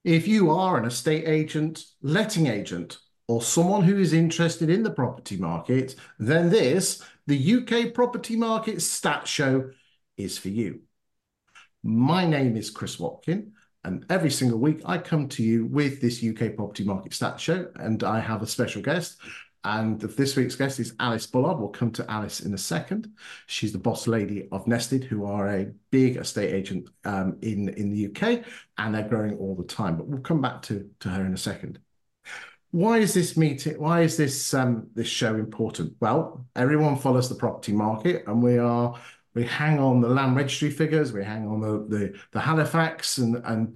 If you are an estate agent, letting agent, or someone who is interested in the property market, then this, the UK Property Market Stats Show, is for you. My name is Chris Watkin, and every single week I come to you with this UK Property Market Stats Show, and I have a special guest. And this week's guest is Alice Bullard. We'll come to Alice in a second. She's the boss lady of Nested, who are a big estate agent in the UK, and they're growing all the time. But we'll come back to her in a second. Why is this meeting? Why is this show important? Well, everyone follows the property market, and we hang on the land registry figures, we hang on the Halifax and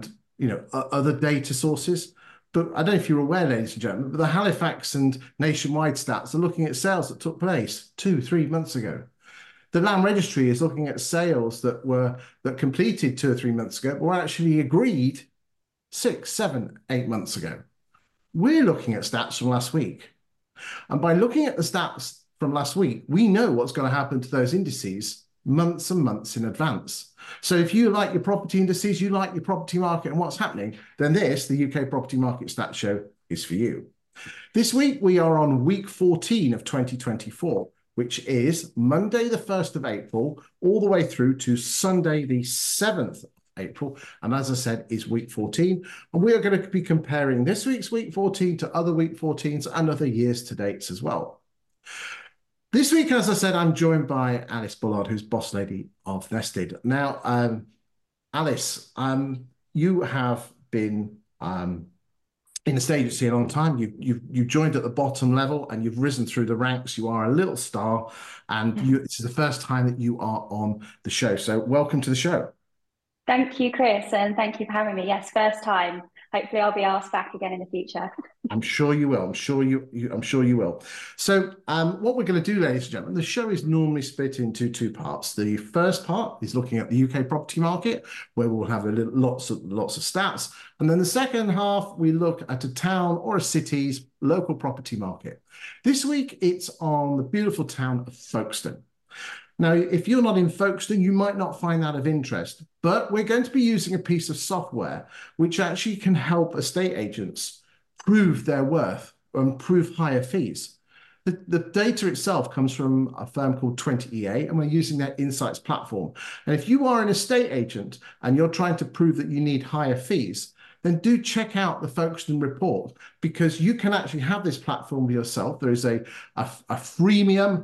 other data sources. But I don't know if you're aware, ladies and gentlemen, but the Halifax and Nationwide stats are looking at sales that took place 2-3 months ago. The land registry is looking at sales that completed 2 or 3 months ago, but were actually agreed 6, 7, 8 months ago. We're looking at stats from last week. And by looking at the stats from last week, we know what's going to happen to those indices months and months in advance. So if you like your property indices, you like your property market and what's happening, then this, the UK Property Market Stats Show, is for you. This week, we are on week 14 of 2024, which is Monday, the 1st of April, all the way through to Sunday, the 7th of April. And as I said, is week 14. And we are going to be comparing this week's week 14 to other week 14s and other years to dates as well. This week, as I said, I'm joined by Alice Bullard, who's boss lady of Nested. Now, Alice, you have been in the estate agency a long time. You've joined at the bottom level and you've risen through the ranks. You are a little star, and this is the first time that you are on the show. So welcome to the show. Thank you, Chris, and thank you for having me. Yes, first time. Hopefully I'll be asked back again in the future. I'm sure you will. I'm sure you will. So what we're going to do, ladies and gentlemen, the show is normally split into 2 parts. The first part is looking at the UK property market, where we'll have lots of stats. And then the second half, we look at a town or a city's local property market. This week, it's on the beautiful town of Folkestone. Now, if you're not in Folkestone, you might not find that of interest, but we're going to be using a piece of software which actually can help estate agents prove their worth and prove higher fees. The data itself comes from a firm called 20EA, and we're using their insights platform. And if you are an estate agent and you're trying to prove that you need higher fees, then do check out the Folkestone report, because you can actually have this platform yourself. There is a freemium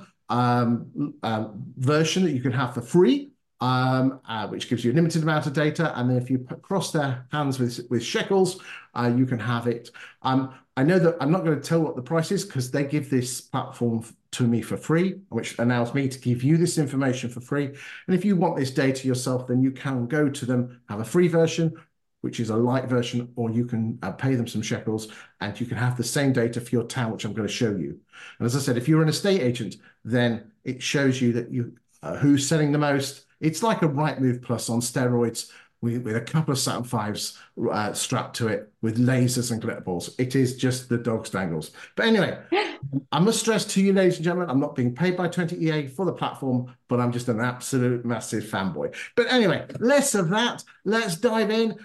version that you can have for free, which gives you a limited amount of data. And then if you cross their hands with shekels, you can have it. I know that I'm not going to tell what the price is, because they give this platform to me for free, which allows me to give you this information for free. And if you want this data yourself, then you can go to them, have a free version, which is a light version, or you can pay them some shekels and you can have the same data for your town, which I'm going to show you. And as I said, if you're an estate agent, then it shows you that who's selling the most. It's like a Rightmove Plus on steroids, with a couple of Saturn Fives strapped to it with lasers and glitter balls. It is just the dog's dangles. But anyway, I must stress to you, ladies and gentlemen, I'm not being paid by 20EA for the platform, but I'm just an absolute massive fanboy. But anyway, less of that. Let's dive in.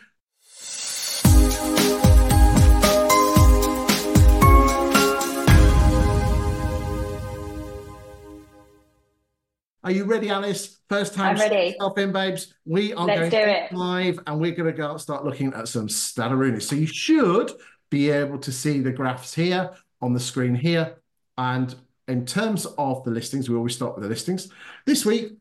Are you ready, Alice? First time. I'm ready. Yourself in, babes. We are Let's going live, and we're going to start looking at some Stataroonies. So you should be able to see the graphs here on the screen here. And in terms of the listings, we always start with the listings. This week,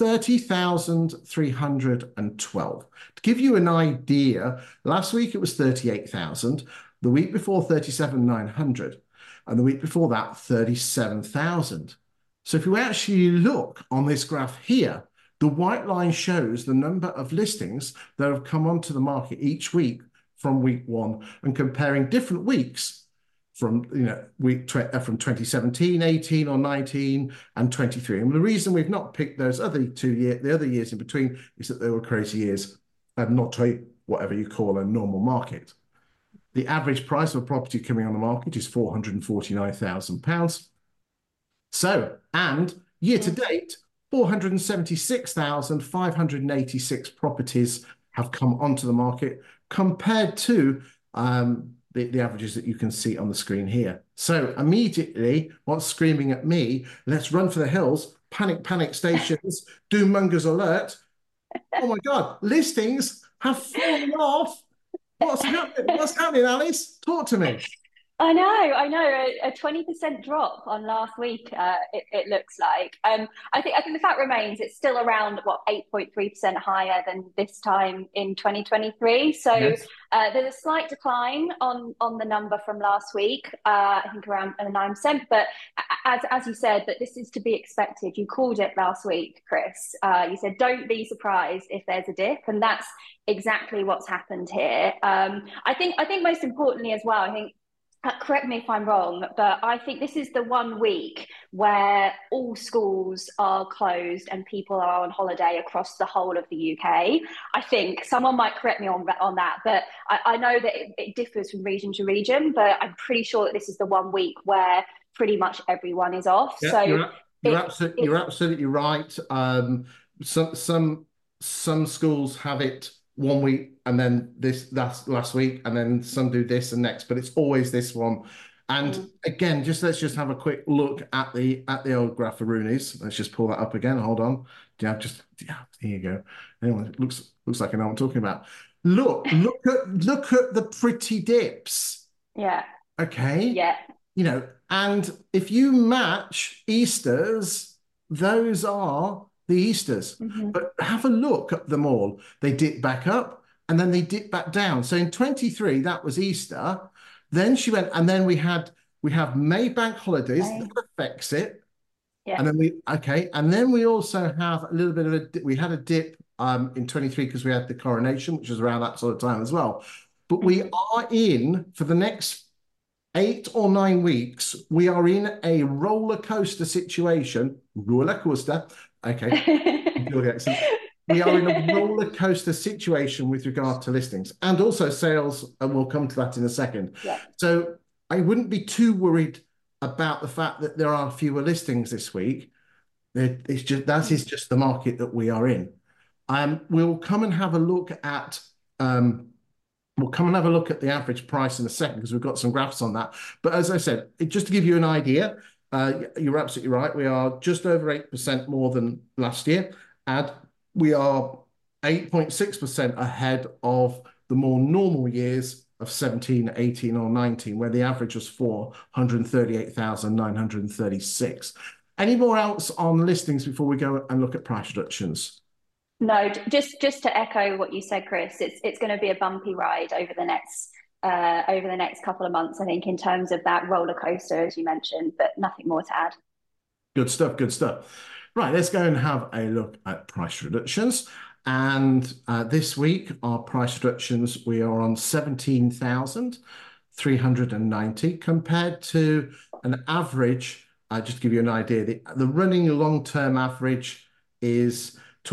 30,312. To give you an idea, last week it was 38,000. The week before, 37,900. And the week before that, 37,000. So if you actually look on this graph here, the white line shows the number of listings that have come onto the market each week from week 1, and comparing different weeks from from 2017, 18 or 19 and 23. And the reason we've not picked those other the other years in between, is that they were crazy years and not whatever you call a normal market. The average price of a property coming on the market is £449,000. So, and year to date, 476,586 properties have come onto the market compared to the averages that you can see on the screen here. So immediately, what's screaming at me, let's run for the hills, panic, panic stations, doom mongers alert. Oh my God, listings have fallen off. What's happening? What's happening, Alice? Talk to me. I know. A 20% drop on last week, it looks like. I think the fact remains it's still around, what, 8.3% higher than this time in 2023. So Yes. there's a slight decline on the number from last week, I think around 9%. But as you said, that this is to be expected. You called it last week, Chris. You said, don't be surprised if there's a dip. And that's exactly what's happened here. I think most importantly as well, I think, correct me if I'm wrong, but I think this is the one week where all schools are closed and people are on holiday across the whole of the UK. I think someone might correct me on that, but I know that it differs from region to region, but I'm pretty sure that this is the one week where pretty much everyone is off. Yeah, So you're it's absolutely right. Some schools have it one week and then that's last week, and then some do this and next, but it's always this one. And again, let's just have a quick look at the old Graph-A-Roonies. Let's just pull that up again. Hold on. Yeah, here you go. Anyway, it looks like I know what I'm talking about. Look at the pretty dips. yeah, Okay. yeah. And if you match Easters, those are the Easters. Hmm. But have a look at them all. They dip back up and then they dip back down. So in 23, that was Easter. Then she went, and then we have May bank holidays. Okay. That affects it. Yeah. And then we also have a little bit of we had a dip in 23 because we had the coronation, which was around that sort of time as well. But we Hmm. are in for the next 8 or 9 weeks, we are in a roller coaster situation. Roller coaster. Okay. We are in a roller coaster situation with regard to listings and also sales, and we'll come to that in a second. Yeah. So I wouldn't be too worried about the fact that there are fewer listings this week. That is just the market that we are in. We'll come and have a look at the average price in a second because we've got some graphs on that. But as I said, just to give you an idea, you're absolutely right. We are just over 8% more than last year, and we are 8.6% ahead of the more normal years of 17, 18, or 19, where the average was 438,936. Any more else on listings before we go and look at price reductions? No, just to echo what you said, Chris, it's going to be a bumpy ride over the next couple of months, I think, in terms of that roller coaster, as you mentioned, but nothing more to add. Good stuff, good stuff. Right, let's go and have a look at price reductions. And this week, our price reductions, we are on 17,390 compared to an average, just to give you an idea, the running long-term average is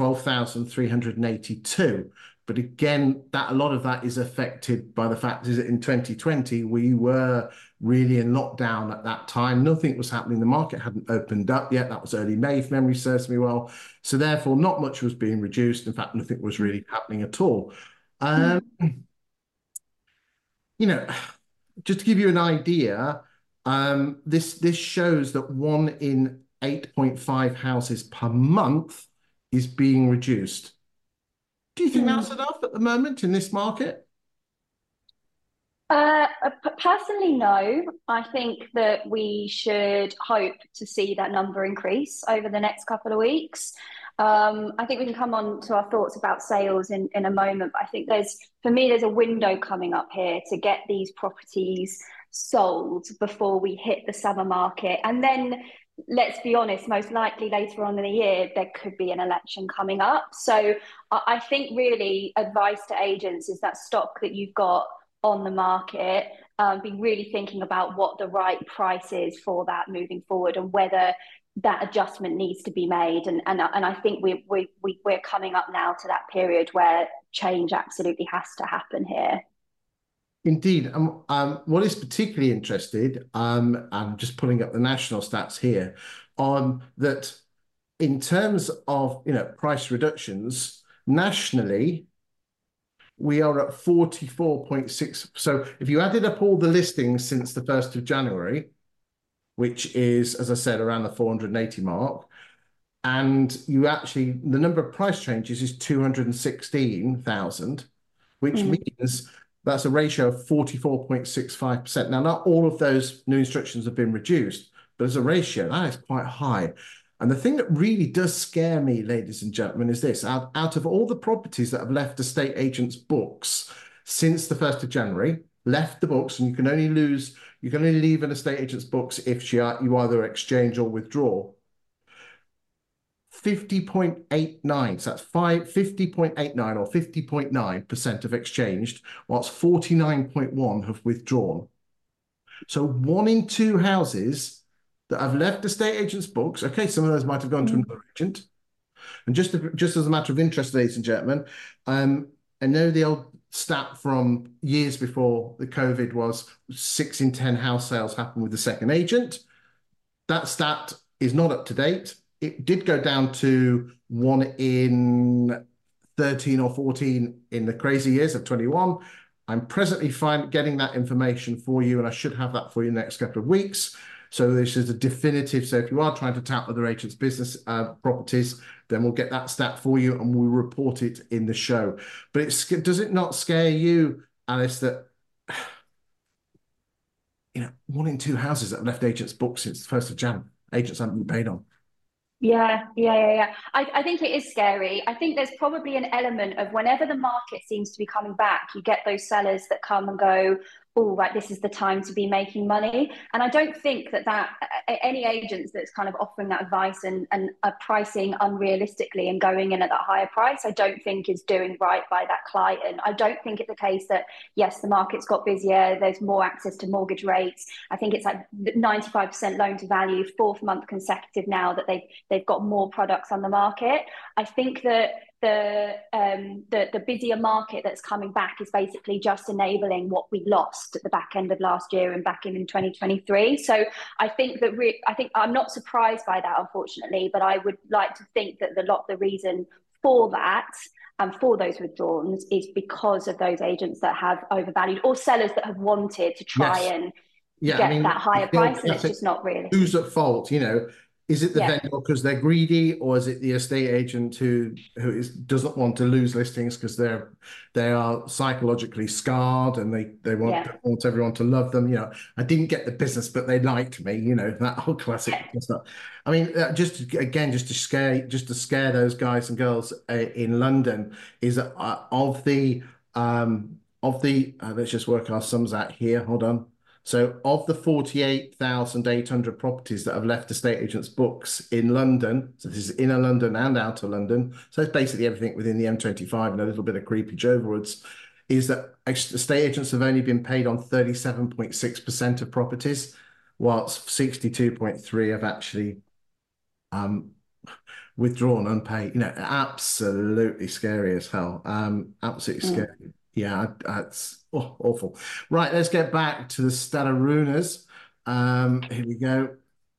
12,382. But again, a lot of that is affected by the fact is that in 2020, we were really in lockdown at that time. Nothing was happening. The market hadn't opened up yet. That was early May, if memory serves me well. So therefore, not much was being reduced. In fact, nothing was really happening at all. Um, you know, just to give you an idea, this shows that 1 in 8.5 houses per month is being reduced. Do you think that's enough at the moment in this market? Uh, Personally, no. I think that we should hope to see that number increase over the next couple of weeks. I think we can come on to our thoughts about sales in a moment, but I think for me, there's a window coming up here to get these properties sold before we hit the summer market. And then, let's be honest, most likely later on in the year, there could be an election coming up. So I think really advice to agents is that stock that you've got on the market, be really thinking about what the right price is for that moving forward and whether that adjustment needs to be made. And I think we're coming up now to that period where change absolutely has to happen here. Indeed. What is particularly interested, I'm just pulling up the national stats here, on that in terms of price reductions nationally, we are at 44.6. So if you added up all the listings since the 1st of January, which is, as I said, around the 480 mark, and you actually, the number of price changes is 216,000, which means that's a ratio of 44.65%. Now, not all of those new instructions have been reduced, but as a ratio, that is quite high. And the thing that really does scare me, ladies and gentlemen, is this. Out of all the properties that have left estate agents' books since the 1st of January, left the books, and you can only leave an estate agent's books if you either exchange or withdraw. 50.89, so that's 50.89 or 50.9% have exchanged, whilst 49.1 have withdrawn. So 1 in 2 houses that have left estate agents' books, okay, some of those might have gone to another agent. And just as a matter of interest, ladies and gentlemen, I know the old stat from years before the COVID was 6 in 10 house sales happen with the second agent. That stat is not up to date. It did go down to 1 in 13 or 14 in the crazy years of 21. I'm presently getting that information for you, and I should have that for you in the next couple of weeks. So this is a definitive. So if you are trying to tap other agents' business properties, then we'll get that stat for you and we'll report it in the show. But does it not scare you, Alice, that 1 in 2 houses that have left agents' books since the 1st of Jan, agents haven't been paid on? Yeah. I think it is scary. I think there's probably an element of whenever the market seems to be coming back, you get those sellers that come and go, oh, right, this is the time to be making money. And I don't think that any agents that's kind of offering that advice and are pricing unrealistically and going in at that higher price, I don't think is doing right by that client. I don't think it's the case that, yes, the market's got busier, there's more access to mortgage rates. I think it's like 95% loan to value, 4th month consecutive now that they've got more products on the market. I think that the busier market that's coming back is basically just enabling what we lost at the back end of last year and back in 2023. So I think I'm not surprised by that, unfortunately, but I would like to think that the reason for that and for those withdrawals is because of those agents that have overvalued or sellers that have wanted to try and get that higher price, and it's just not really. Who's at fault? Is it the vendor because they're greedy, or is it the estate agent who doesn't want to lose listings because they are psychologically scarred and they want everyone to love them? I didn't get the business, but they liked me. That whole classic stuff. I mean, just to scare those guys and girls in London is that of the let's just work our sums out here. Hold on. So of the 48,800 properties that have left estate agents' books in London, so this is inner London and outer London, so it's basically everything within the M25 and a little bit of creepage overwards, is that estate agents have only been paid on 37.6% of properties, whilst 62.3% have actually withdrawn unpaid. Absolutely scary as hell. Absolutely scary. Yeah, that's awful. Right, let's get back to the Stadarunas. Here we go.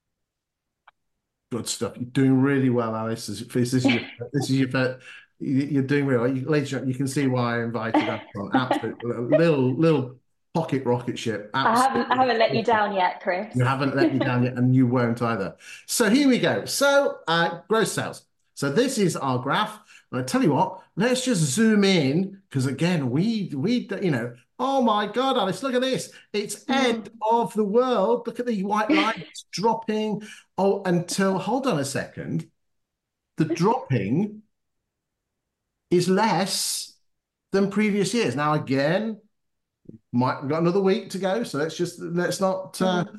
Good stuff. You're doing really well, Alice. This is your first. You're doing really well. Ladies and gentlemen, you can see why I invited that on. Absolutely, little pocket rocket ship. Absolutely. I haven't let you down yet, Chris. You haven't let me down yet, and you won't either. So here we go. So gross sales. So this is our graph. And I tell you what, let's just zoom in because again, oh my God, Alice, look at this. It's end of the world. Look at the white lines dropping. Oh, hold on a second. The dropping is less than previous years. Now, again, we've got another week to go. So let's not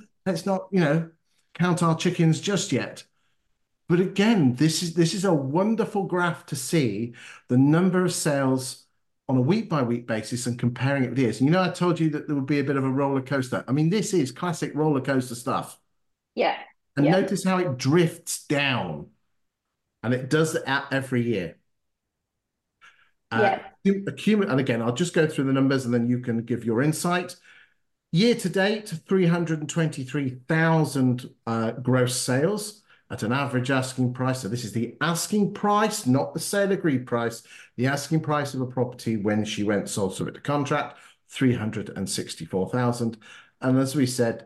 count our chickens just yet. But again, this is a wonderful graph to see the number of sales on a week-by-week basis and comparing it with years. And I told you that there would be a bit of a roller coaster. I mean, this is classic roller coaster stuff. Yeah. And notice how it drifts down. And it does that every year. And again, I'll just go through the numbers and then you can give your insight. Year to date, 323,000 gross sales. at an average asking price. So this is the asking price, not the sale agreed price. The asking price of a property when she went sold subject to contract, 364,000. And as we said,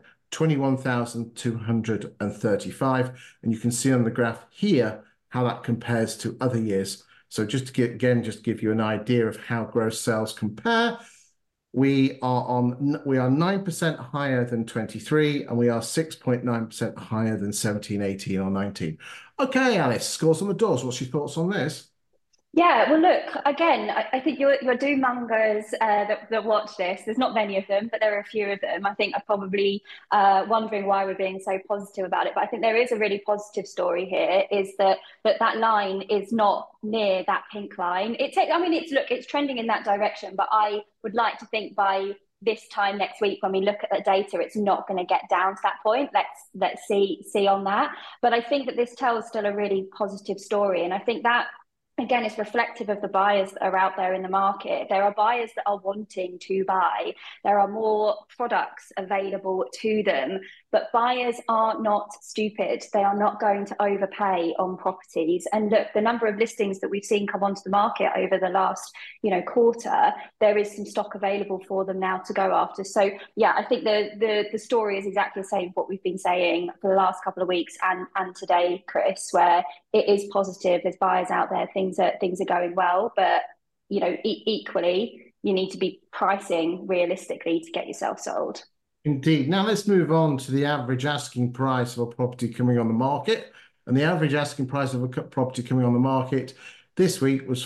21,235. And you can see on the graph here how that compares to other years. So just to get, again, just give you an idea of how gross sales compare. We are 9% higher than 23, and we are 6.9% higher than 17, 18, or 19. Okay, Alice, scores on the doors. What's your thoughts on this? Yeah, well, look, again, I think your doom mongers that watch this, there's not many of them, but there are a few of them. I think are probably wondering why we're being so positive about it. But I think there is a really positive story here, is that line is not near that pink line. I mean, it's trending in that direction, but I would like to think by this time next week when we look at the data, it's not going to get down to that point. Let's see on that. But I think that this tells still a really positive story, and I think that again, it's reflective of the buyers that are out there in the market. There are buyers that are wanting to buy. There are more products available to them, but buyers are not stupid. They are not going to overpay on properties. And look, the number of listings that we've seen come onto the market over the last, quarter, there is some stock available for them now to go after. So yeah, I think the story is exactly the same what we've been saying for the last couple of weeks and today, Chris, where it is positive. There's buyers out there. Things are going well, but equally, you need to be pricing realistically to get yourself sold. Indeed. Now let's move on to the average asking price of a property coming on the market. And the average asking price of a property coming on the market this week was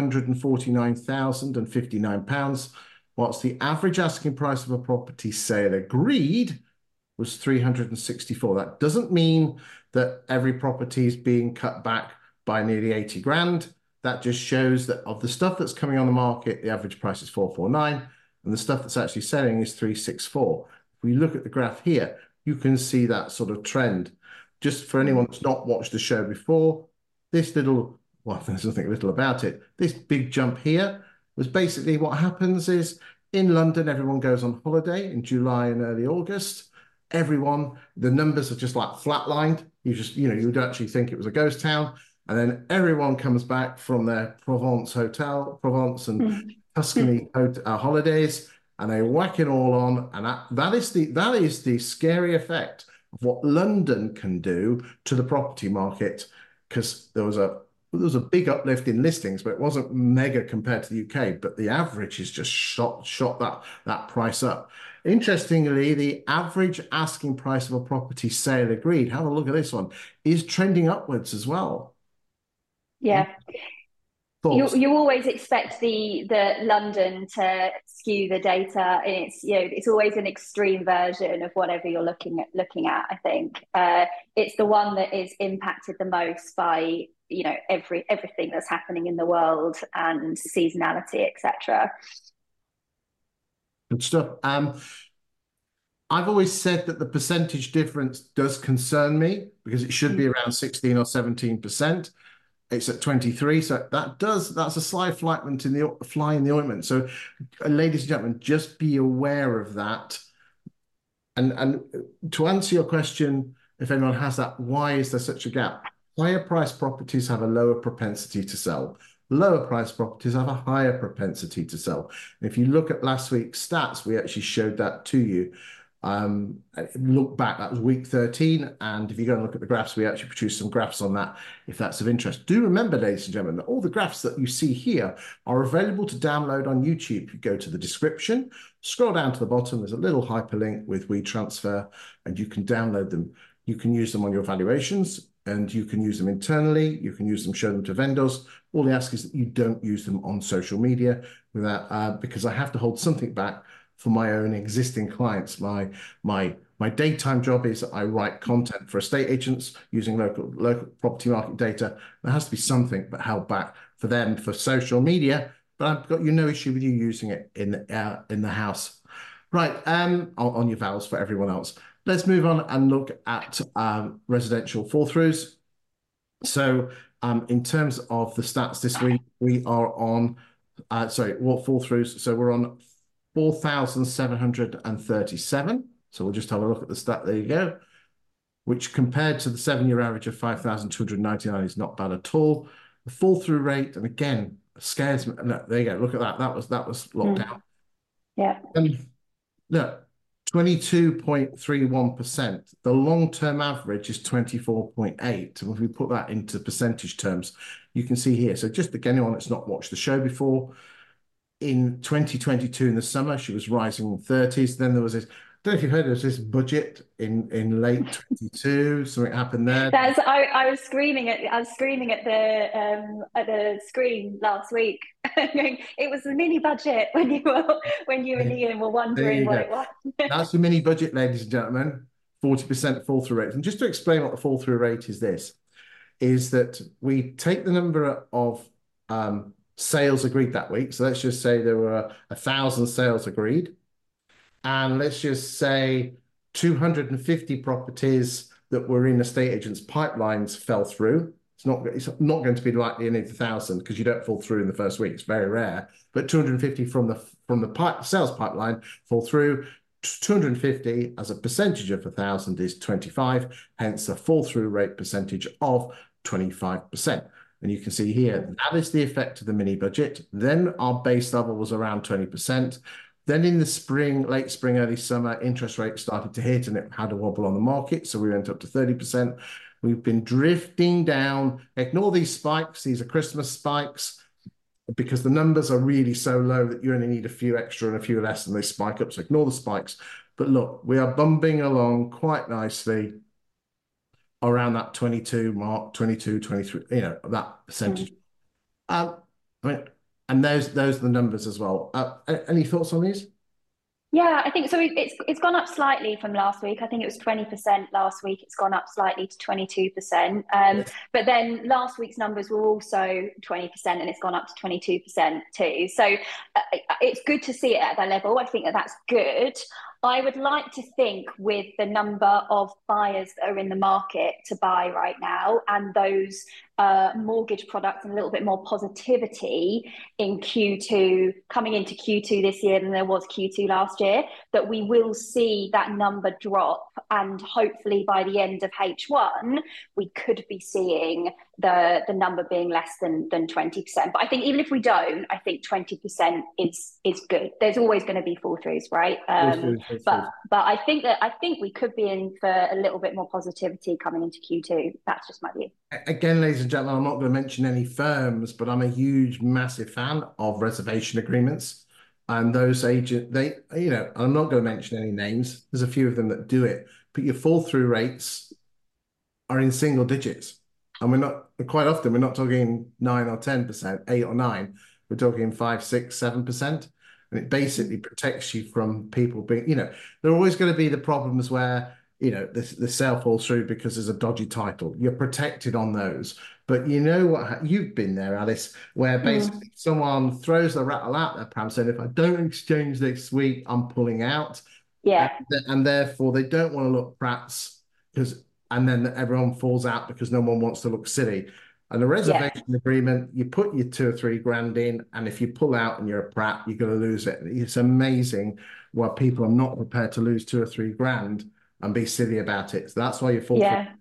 £449,059, whilst the average asking price of a property sale agreed was 364. That doesn't mean that every property is being cut back by nearly 80 grand. That just shows that of the stuff that's coming on the market, the average price is 449, and the stuff that's actually selling is 364. If we look at the graph here, you can see that sort of trend. Just for anyone that's not watched the show before, this little, well, there's nothing little about it. This big jump here was basically what happens is in London, everyone goes on holiday in July and early August. The numbers are just like flatlined. You would actually think it was a ghost town. And then everyone comes back from their Provence and Tuscany holidays, and they whack it all on. And that is the scary effect of what London can do to the property market, because there was a big uplift in listings, but it wasn't mega compared to the UK. But the average is just shot that price up. Interestingly, the average asking price of a property sale agreed, have a look at this one, is trending upwards as well. Yeah. You always expect the London to skew the data, and it's always an extreme version of whatever you're looking at. I think it's the one that is impacted the most by everything that's happening in the world and seasonality, etc. Good stuff. I've always said that the percentage difference does concern me because it should be around 16 or 17%. It's at 23, so that's a slight fly in the ointment. So, ladies and gentlemen, just be aware of that. And to answer your question, if anyone has that, why is there such a gap? Higher price properties have a lower propensity to sell. Lower price properties have a higher propensity to sell. And if you look at last week's stats, we actually showed that to you. Look back, that was week 13, and if you go and look at the graphs, we actually produced some graphs on that if that's of interest. Do remember, ladies and gentlemen, that all the graphs that you see here are available to download on YouTube. You go to the description, scroll down to the bottom, there's a little hyperlink with WeTransfer, and you can download them. You can use them on your valuations, and you can use them internally. You can use them, show them to vendors. All they ask is that you don't use them on social media because I have to hold something back for my own existing clients. My daytime job is that I write content for estate agents using local property market data. There has to be something but held back for them for social media, but I've got no issue with you using it in the house. Right, on your vowels for everyone else. Let's move on and look at residential fall-throughs. So in terms of the stats this week, we are on, what fall-throughs? So we're on 4,737. So we'll just have a look at the stat. There you go. which compared to the 7-year average of 5,299 is not bad at all. The fall through rate, and again, scares me. Look, there you go. Look at that. That was locked down. Yeah. Look, 22.31%. The long-term average is 24.8. And if we put that into percentage terms, you can see here. So just again, anyone that's not watched the show before, in 2022 in the summer, she was rising in 30s. Then there was this, I don't know if you've heard, there was this budget in late 22. Something happened there. I was screaming at the screen last week. It was a mini budget when you and Ian were wondering what it was. That's the mini budget, ladies and gentlemen. 40% fall through rate. And just to explain what the fall through rate is, is that we take the number of sales agreed that week. So let's just say there were 1,000 sales agreed. And let's just say 250 properties that were in estate agents' pipelines fell through. It's not going to be like any of the 1,000 because you don't fall through in the first week. It's very rare. But 250 from the sales pipeline fall through. 250 as a percentage of 1,000 is 25, hence a fall through rate percentage of 25%. And you can see here, that is the effect of the mini budget. Then our base level was around 20%. Then in the spring, late spring, early summer, interest rates started to hit and it had a wobble on the market. So we went up to 30%. We've been drifting down. Ignore these spikes. These are Christmas spikes because the numbers are really so low that you only need a few extra and a few less and they spike up. So ignore the spikes. But look, we are bumping along quite nicely around that 22 mark, 22, 23, that percentage. I mean, and those are the numbers as well. Any thoughts on these? Yeah, I think so. It's gone up slightly from last week. I think it was 20% last week. It's gone up slightly to 22%. But then last week's numbers were also 20%, and it's gone up to 22% too. So it's good to see it at that level. I think that's good. I would like to think with the number of buyers that are in the market to buy right now and those mortgage products and a little bit more positivity in Q2, coming into Q2 this year than there was Q2 last year, that we will see that number drop. And hopefully by the end of H1, we could be seeing the number being less than 20%. But I think even if we don't, I think 20% is good. There's always going to be fall throughs, right? But I think we could be in for a little bit more positivity coming into Q2. That's just my view. Again, ladies and gentlemen, I'm not going to mention any firms, but I'm a huge, massive fan of reservation agreements. And those agents, I'm not going to mention any names. There's a few of them that do it, but your fall through rates are in single digits. And we're not talking 9 or 10%, 8 or 9. We're talking 5, 6, 7%. And it basically protects you from people being, there are always going to be the problems where, the sale falls through because there's a dodgy title. You're protected on those. But you know what? You've been there, Alice, where basically someone throws the rattle out there, perhaps saying, if I don't exchange this week, I'm pulling out. Yeah. And therefore, they don't want to look prats and then everyone falls out because no one wants to look silly. And the reservation agreement, you put your 2 or 3 grand in, and if you pull out and you're a prat, you're going to lose it. It's amazing why people are not prepared to lose 2 or 3 grand and be silly about it. So that's why you fall. Yeah.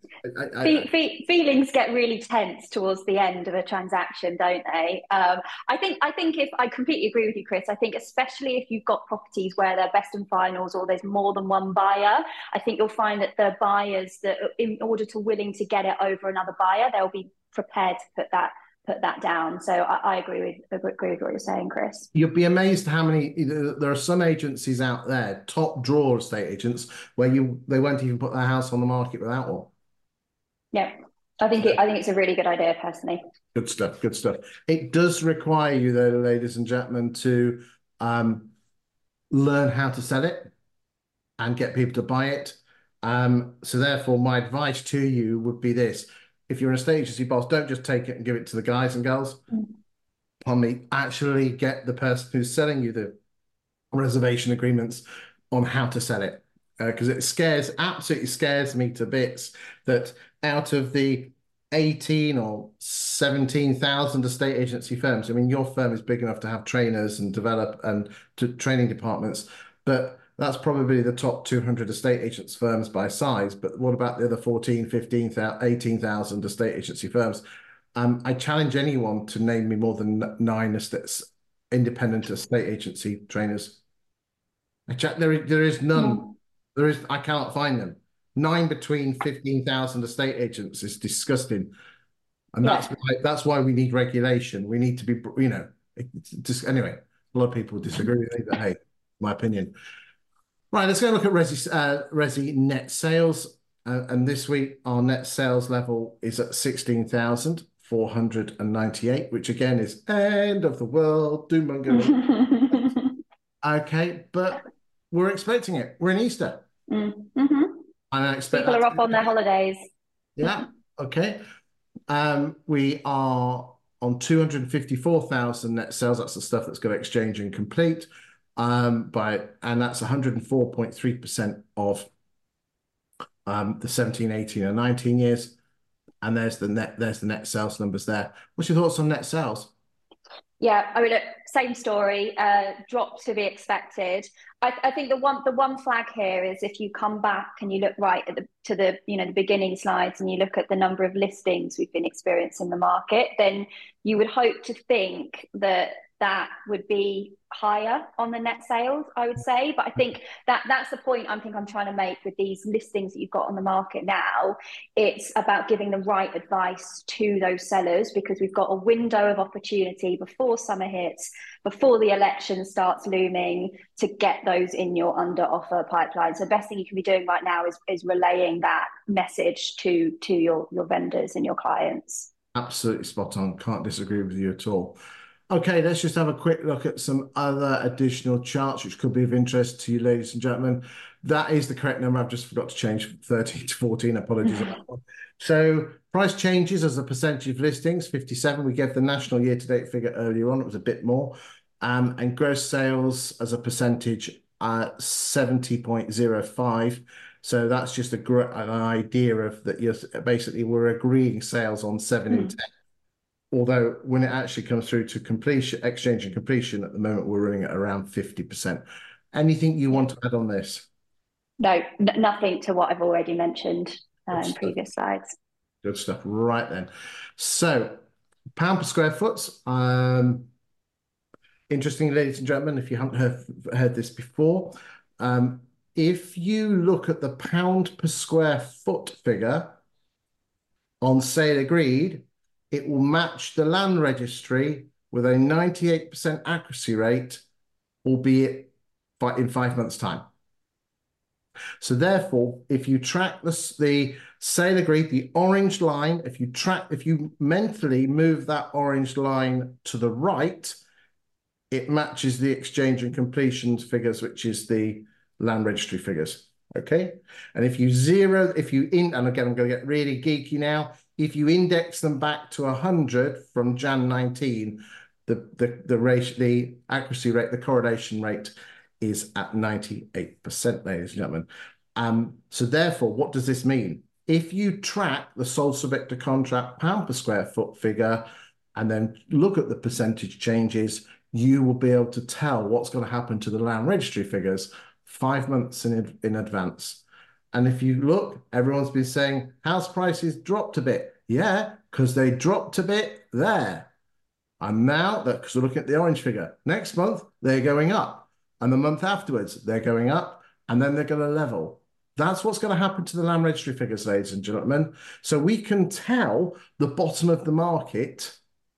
Feelings get really tense towards the end of a transaction, don't they? I think if I completely agree with you, Chris, I think especially if you've got properties where they're best and finals or there's more than one buyer, I think you'll find that the buyers that in order to willing to get it over another buyer, they'll be prepared to put that down. So I agree with what you're saying, Chris. You'll be amazed how many there are some agencies out there, top drawer estate agents, where they won't even put their house on the market without one. Yeah, I think it's a really good idea, personally. Good stuff. It does require you, though, ladies and gentlemen, to learn how to sell it and get people to buy it. So therefore, my advice to you would be this. If you're an estate agency boss, don't just take it and give it to the guys and girls. Pardon me, actually get the person who's selling you the reservation agreements on how to sell it. Because it absolutely scares me to bits that out of the 18 or 17,000 estate agency firms, I mean, your firm is big enough to have trainers and develop and training departments, but That's probably the top 200 estate agents firms by size. But what about the other 14, 15,000, 18,000 estate agency firms? I challenge anyone to name me more than 9 independent estate agency trainers. There is none. I cannot find them. 9 between 15,000 estate agents is disgusting. And that's why we need regulation. We need to be, just anyway, a lot of people disagree with me, but hey, my opinion. Right, let's go look at Resi net sales. And this week, our net sales level is at 16,498, which again is end of the world, doom mongering. Okay, but we're expecting it. We're in Easter. Mm-hmm. And I expect people are off on their holidays. Yeah, okay. We are on 254,000 net sales. That's the stuff that's got exchange and complete. And that's 104.3% of the 17, 18, and 19 years. And there's the net sales numbers there. What's your thoughts on net sales? Yeah, I mean, same story. Drops to be expected. I think the one flag here is if you come back and you look right at the beginning slides and you look at the number of listings we've been experiencing in the market, then you would hope to think that would be higher on the net sales, I would say. But I think that's the point I'm trying to make with these listings that you've got on the market now. It's about giving the right advice to those sellers, because we've got a window of opportunity before summer hits, before the election starts looming, to get those in your under offer pipeline. So the best thing you can be doing right now is relaying that message to your vendors and your clients. Absolutely spot on. Can't disagree with you at all. Okay, let's just have a quick look at some other additional charts which could be of interest to you, ladies and gentlemen. That is the correct number. I've just forgot to change 13 to 14. Apologies on that one. So price changes as a percentage of listings, 57. We gave the national year-to-date figure earlier on. It was a bit more. And gross sales as a percentage, 70.05. So that's just an idea of that we're agreeing sales on 7 in 10. Although when it actually comes through to completion, exchange and completion, at the moment we're running at around 50%. Anything you want to add on this? No, nothing to what I've already mentioned in previous slides. Good stuff. Right then. So pound per square foot. Interesting, ladies and gentlemen, if you haven't heard this before, if you look at the pound per square foot figure on sale agreed, it will match the land registry with a 98% accuracy rate, albeit in 5 months' time. So therefore, if you track the sale agreed, the orange line, if you mentally move that orange line to the right, it matches the exchange and completions figures, which is the land registry figures. Okay. And and again, I'm going to get really geeky now. If you index them back to 100 from Jan 19, the accuracy rate, the correlation rate is at 98%, ladies and gentlemen. So therefore, what does this mean? If you track the sole subject to contract pound per square foot figure and then look at the percentage changes, you will be able to tell what's going to happen to the land registry figures 5 months in advance. And if you look, everyone's been saying house prices dropped a bit. Yeah, because they dropped a bit there. And now, because we're looking at the orange figure, next month, they're going up. And the month afterwards, they're going up. And then they're going to level. That's what's going to happen to the land registry figures, ladies and gentlemen. So we can tell the bottom of the market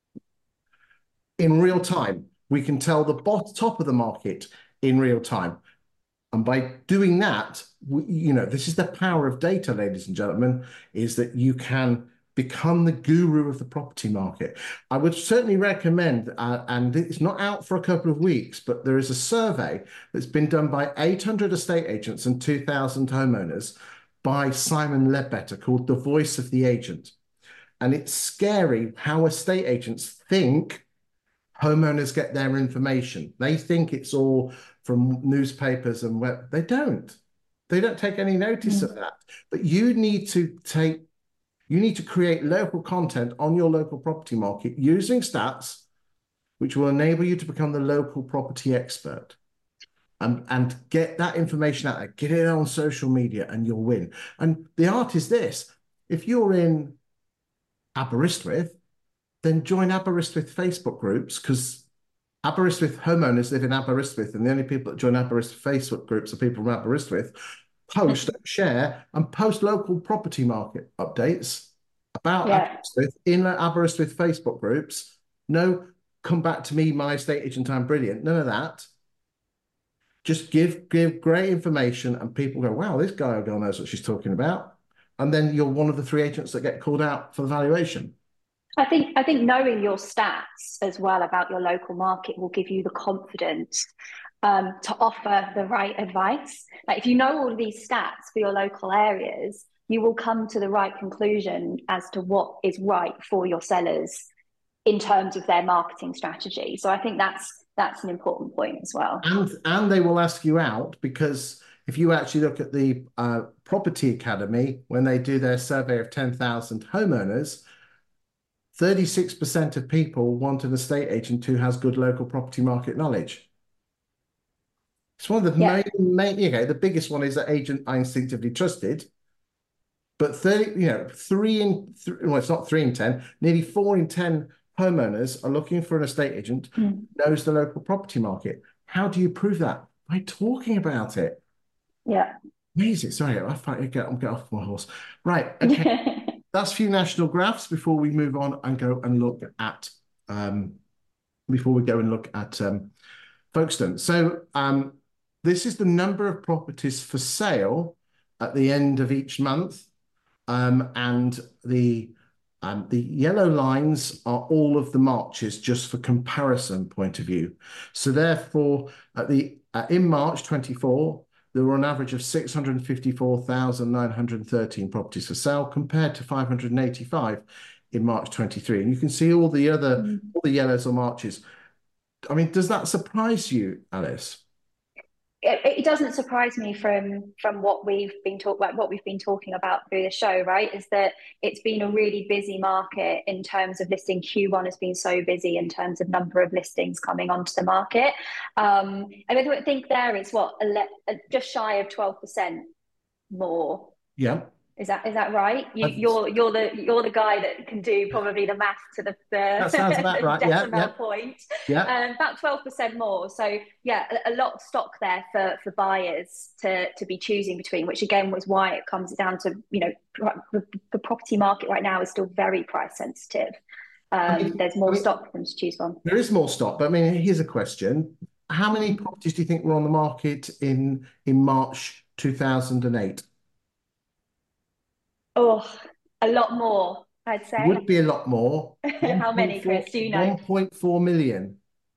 in real time. We can tell the top of the market in real time. And by doing that, this is the power of data, ladies and gentlemen, is that you can become the guru of the property market. I would certainly recommend, and it's not out for a couple of weeks, but there is a survey that's been done by 800 estate agents and 2,000 homeowners by Simon Ledbetter called The Voice of the Agent. And it's scary how estate agents think homeowners get their information. They think it's all from newspapers and web. They don't. They don't take any notice of that. But you need to create local content on your local property market using stats, which will enable you to become the local property expert. and get that information out there. Get it on social media and you'll win. And the art is this. If you're in Aberystwyth, then join Aberystwyth Facebook groups, because Aberystwyth homeowners live in Aberystwyth, and the only people that join Aberystwyth Facebook groups are people from Aberystwyth. Post, share, and post local property market updates about Aberystwyth in Aberystwyth Facebook groups. No, come back to me, my estate agent, I'm brilliant. None of that. Just give great information, and people go, wow, this guy or girl knows what she's talking about. And then you're one of the 3 agents that get called out for the valuation. I think knowing your stats as well about your local market will give you the confidence to offer the right advice. Like, if you know all of these stats for your local areas, you will come to the right conclusion as to what is right for your sellers in terms of their marketing strategy. So I think that's an important point as well. And they will ask you out, because if you actually look at the Property Academy, when they do their survey of 10,000 homeowners, 36% of people want an estate agent who has good local property market knowledge. It's one of the main, the biggest one is that agent I instinctively trusted. But 30, well, it's not 3 in 10, nearly 4 in 10 homeowners are looking for an estate agent who knows the local property market. How do you prove that? By talking about it. Yeah. Amazing. Sorry, I get off my horse. Right. Okay. That's a few national graphs before we move on and go and look at Folkestone. So this is the number of properties for sale at the end of each month, and the yellow lines are all of the Marches, just for comparison point of view. So therefore, in March 24. There were an average of 654,913 properties for sale, compared to 585 in March 23. And you can see all the yellows or Marches. I mean, does that surprise you, Alice? It doesn't surprise me from what we've been talking about through the show, right? Is that it's been a really busy market in terms of listing. Q1 has been so busy in terms of number of listings coming onto the market. And I think there is just shy of 12% more. Yeah. Is that right? You're the guy that can do probably the math to the that sounds about right. decimal point. Yeah. About 12% more. So yeah, a lot of stock there for buyers to be choosing between, which again was why it comes down to, the property market right now is still very price sensitive. There's more stock for them to choose from. There is more stock, but I mean, here's a question. How many properties do you think were on the market in March 2008? Oh, a lot more, I'd say. Would be a lot more. How many, Chris? Do you know? 1.4 million.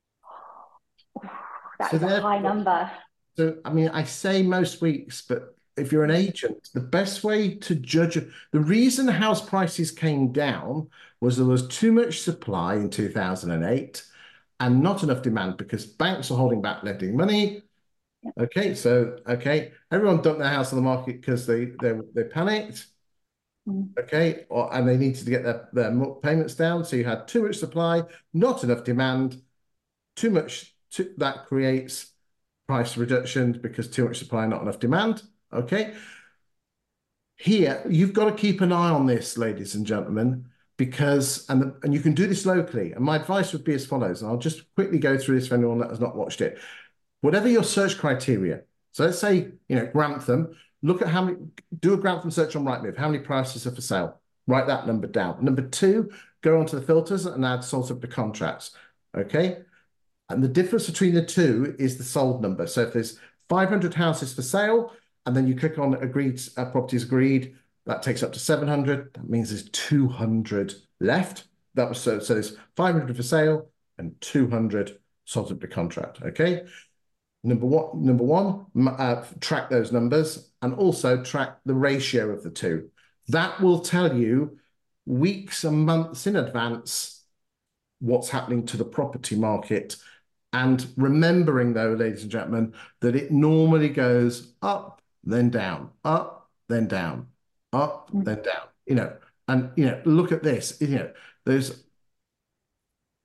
That's a high number. So, I mean, I say most weeks, but if you're an agent, the best way to judge the reason house prices came down was there was too much supply in 2008 and not enough demand, because banks are holding back lending money. Okay, so everyone dumped their house on the market because they panicked. Okay, and they needed to get their payments down. So you had too much supply, not enough demand, too much. That creates price reductions because too much supply, not enough demand. Okay. Here, you've got to keep an eye on this, ladies and gentlemen, because, and you can do this locally. And my advice would be as follows, and I'll just quickly go through this for anyone that has not watched it. Whatever your search criteria, so let's say, Grantham, look at do a Grantham search on Rightmove. How many prices are for sale? Write that number down. Number 2, go onto the filters and add sold subject to contracts. Okay. And the difference between the two is the sold number. So if there's 500 houses for sale, and then you click on agreed, properties agreed, that takes up to 700. That means there's 200 left. That was so there's 500 for sale and 200 sold subject to contract. Okay. Number one, track those numbers and also track the ratio of the two. That will tell you weeks and months in advance what's happening to the property market. And remembering, though, ladies and gentlemen, that it normally goes up, then down, up, then down, up, then down. And look at this. There's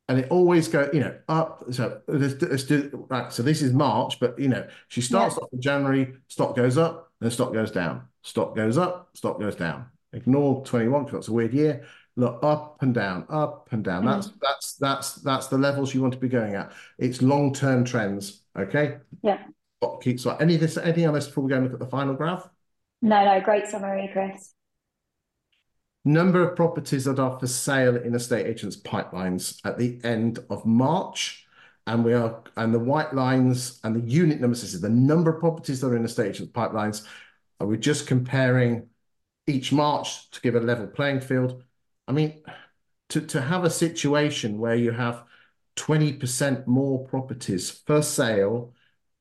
and it always go, up. So let's do right. So this is March, but she starts Yeah. off in January, stock goes up, then stock goes down. Stock goes up, stock goes down. Ignore 21 because that's a weird year. Look, up and down, up and down. Mm. That's the levels you want to be going at. It's long-term trends. Okay. Yeah. Keep so anything on this before we go and look at the final graph? No, great summary, Chris. Number of properties that are for sale in estate agents' pipelines at the end of March. And the white lines and the unit numbers, this is the number of properties that are in estate agents' pipelines. And we're just comparing each March to give a level playing field. I mean, to have a situation where you have 20% more properties for sale,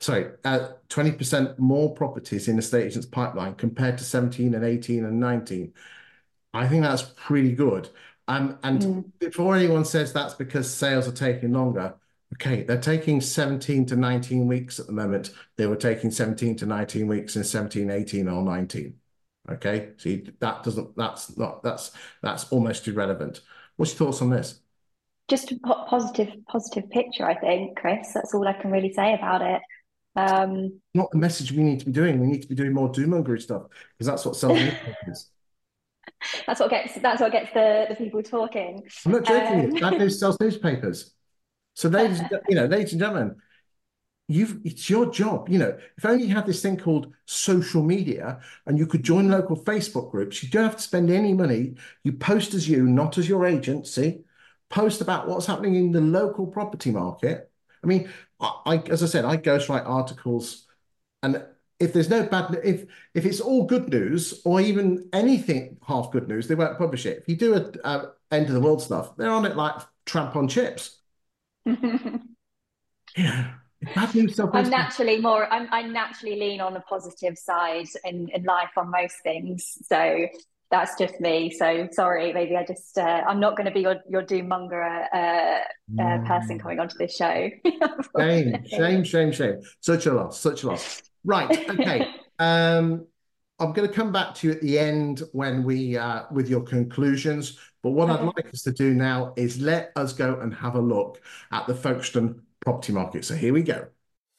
20% more properties in estate agents' pipeline compared to 17 and 18 and 19. I think that's pretty good. And before anyone says that's because sales are taking longer, okay, they're taking 17 to 19 weeks at the moment. They were taking 17 to 19 weeks in 17, 18, or 19. Okay, see, that's almost irrelevant. What's your thoughts on this? Just a positive picture, I think, Chris. That's all I can really say about it. Not the message we need to be doing. We need to be doing more doom-mongery stuff because that's what sells newspapers. That's what gets the people talking. I'm not joking. Bad news sells newspapers. So, ladies and gentlemen, it's your job. If only you had this thing called social media and you could join local Facebook groups, you don't have to spend any money. You post as you, not as your agent. See, post about what's happening in the local property market. I mean, as I said, I ghostwrite articles, and if there's no if it's all good news or even anything half good news, they won't publish it. If you do a end of the world stuff, they're on it like tramp on chips. Bad news stuff. I naturally lean on the positive side in life on most things. So that's just me. So sorry, maybe I'm not going to be your doom monger person coming onto this show. Shame. Such a loss. Right. Okay. I'm going to come back to you at the end when we with your conclusions. But what I'd like us to do now is let us go and have a look at the Folkestone property market. So here we go.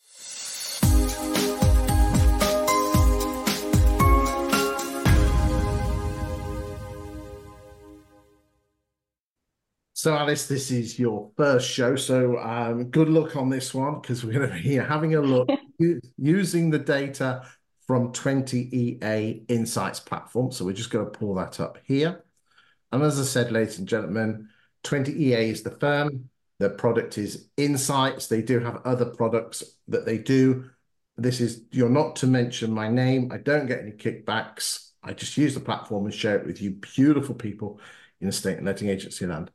So, Alice, this is your first show, so good luck on this one because we're going to be having a look using the data from 20EA Insights platform. So we're just going to pull that up here. And as I said, ladies and gentlemen, 20EA is the firm. The product is Insights. They do have other products that they do. You're not to mention my name. I don't get any kickbacks. I just use the platform and share it with you beautiful people in estate and letting agency land.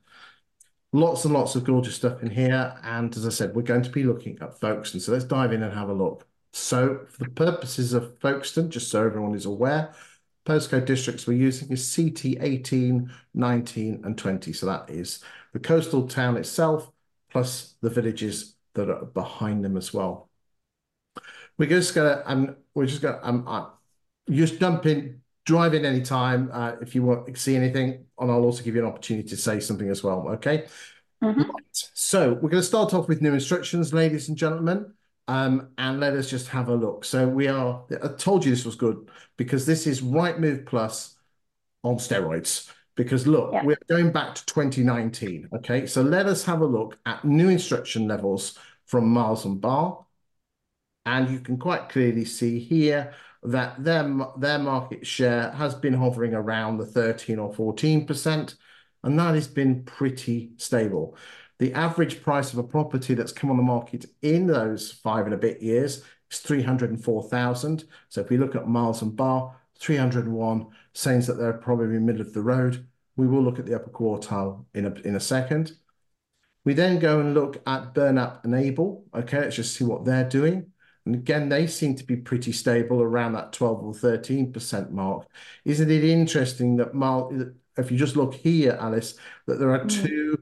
Lots and lots of gorgeous stuff in here. And as I said, we're going to be looking at Folkestone. So let's dive in and have a look. So for the purposes of Folkestone, just so everyone is aware, postcode districts we're using is CT 18, 19, and 20. So that is the coastal town itself, plus the villages that are behind them as well. We're just going to, just jump in, drive in anytime if you want to see anything, and I'll also give you an opportunity to say something as well, okay? Right. So we're going to start off with new instructions, ladies and gentlemen, and let us just have a look. So I told you this was good because this is Rightmove Plus on steroids. Because look, we're going back to 2019, okay? So let us have a look at new instruction levels from Miles and Barr. And you can quite clearly see here that their market share has been hovering around the 13 or 14%, and that has been pretty stable. The average price of a property that's come on the market in those 5 and a bit years is 304,000. So if we look at Miles and Barr, 301, saying that they're probably middle of the road. We will look at the upper quartile in a second. We then go and look at Burnap and Able. Okay, let's just see what they're doing. And again, they seem to be pretty stable around that 12 or 13% mark. Isn't it interesting that if you just look here, Alice, that there are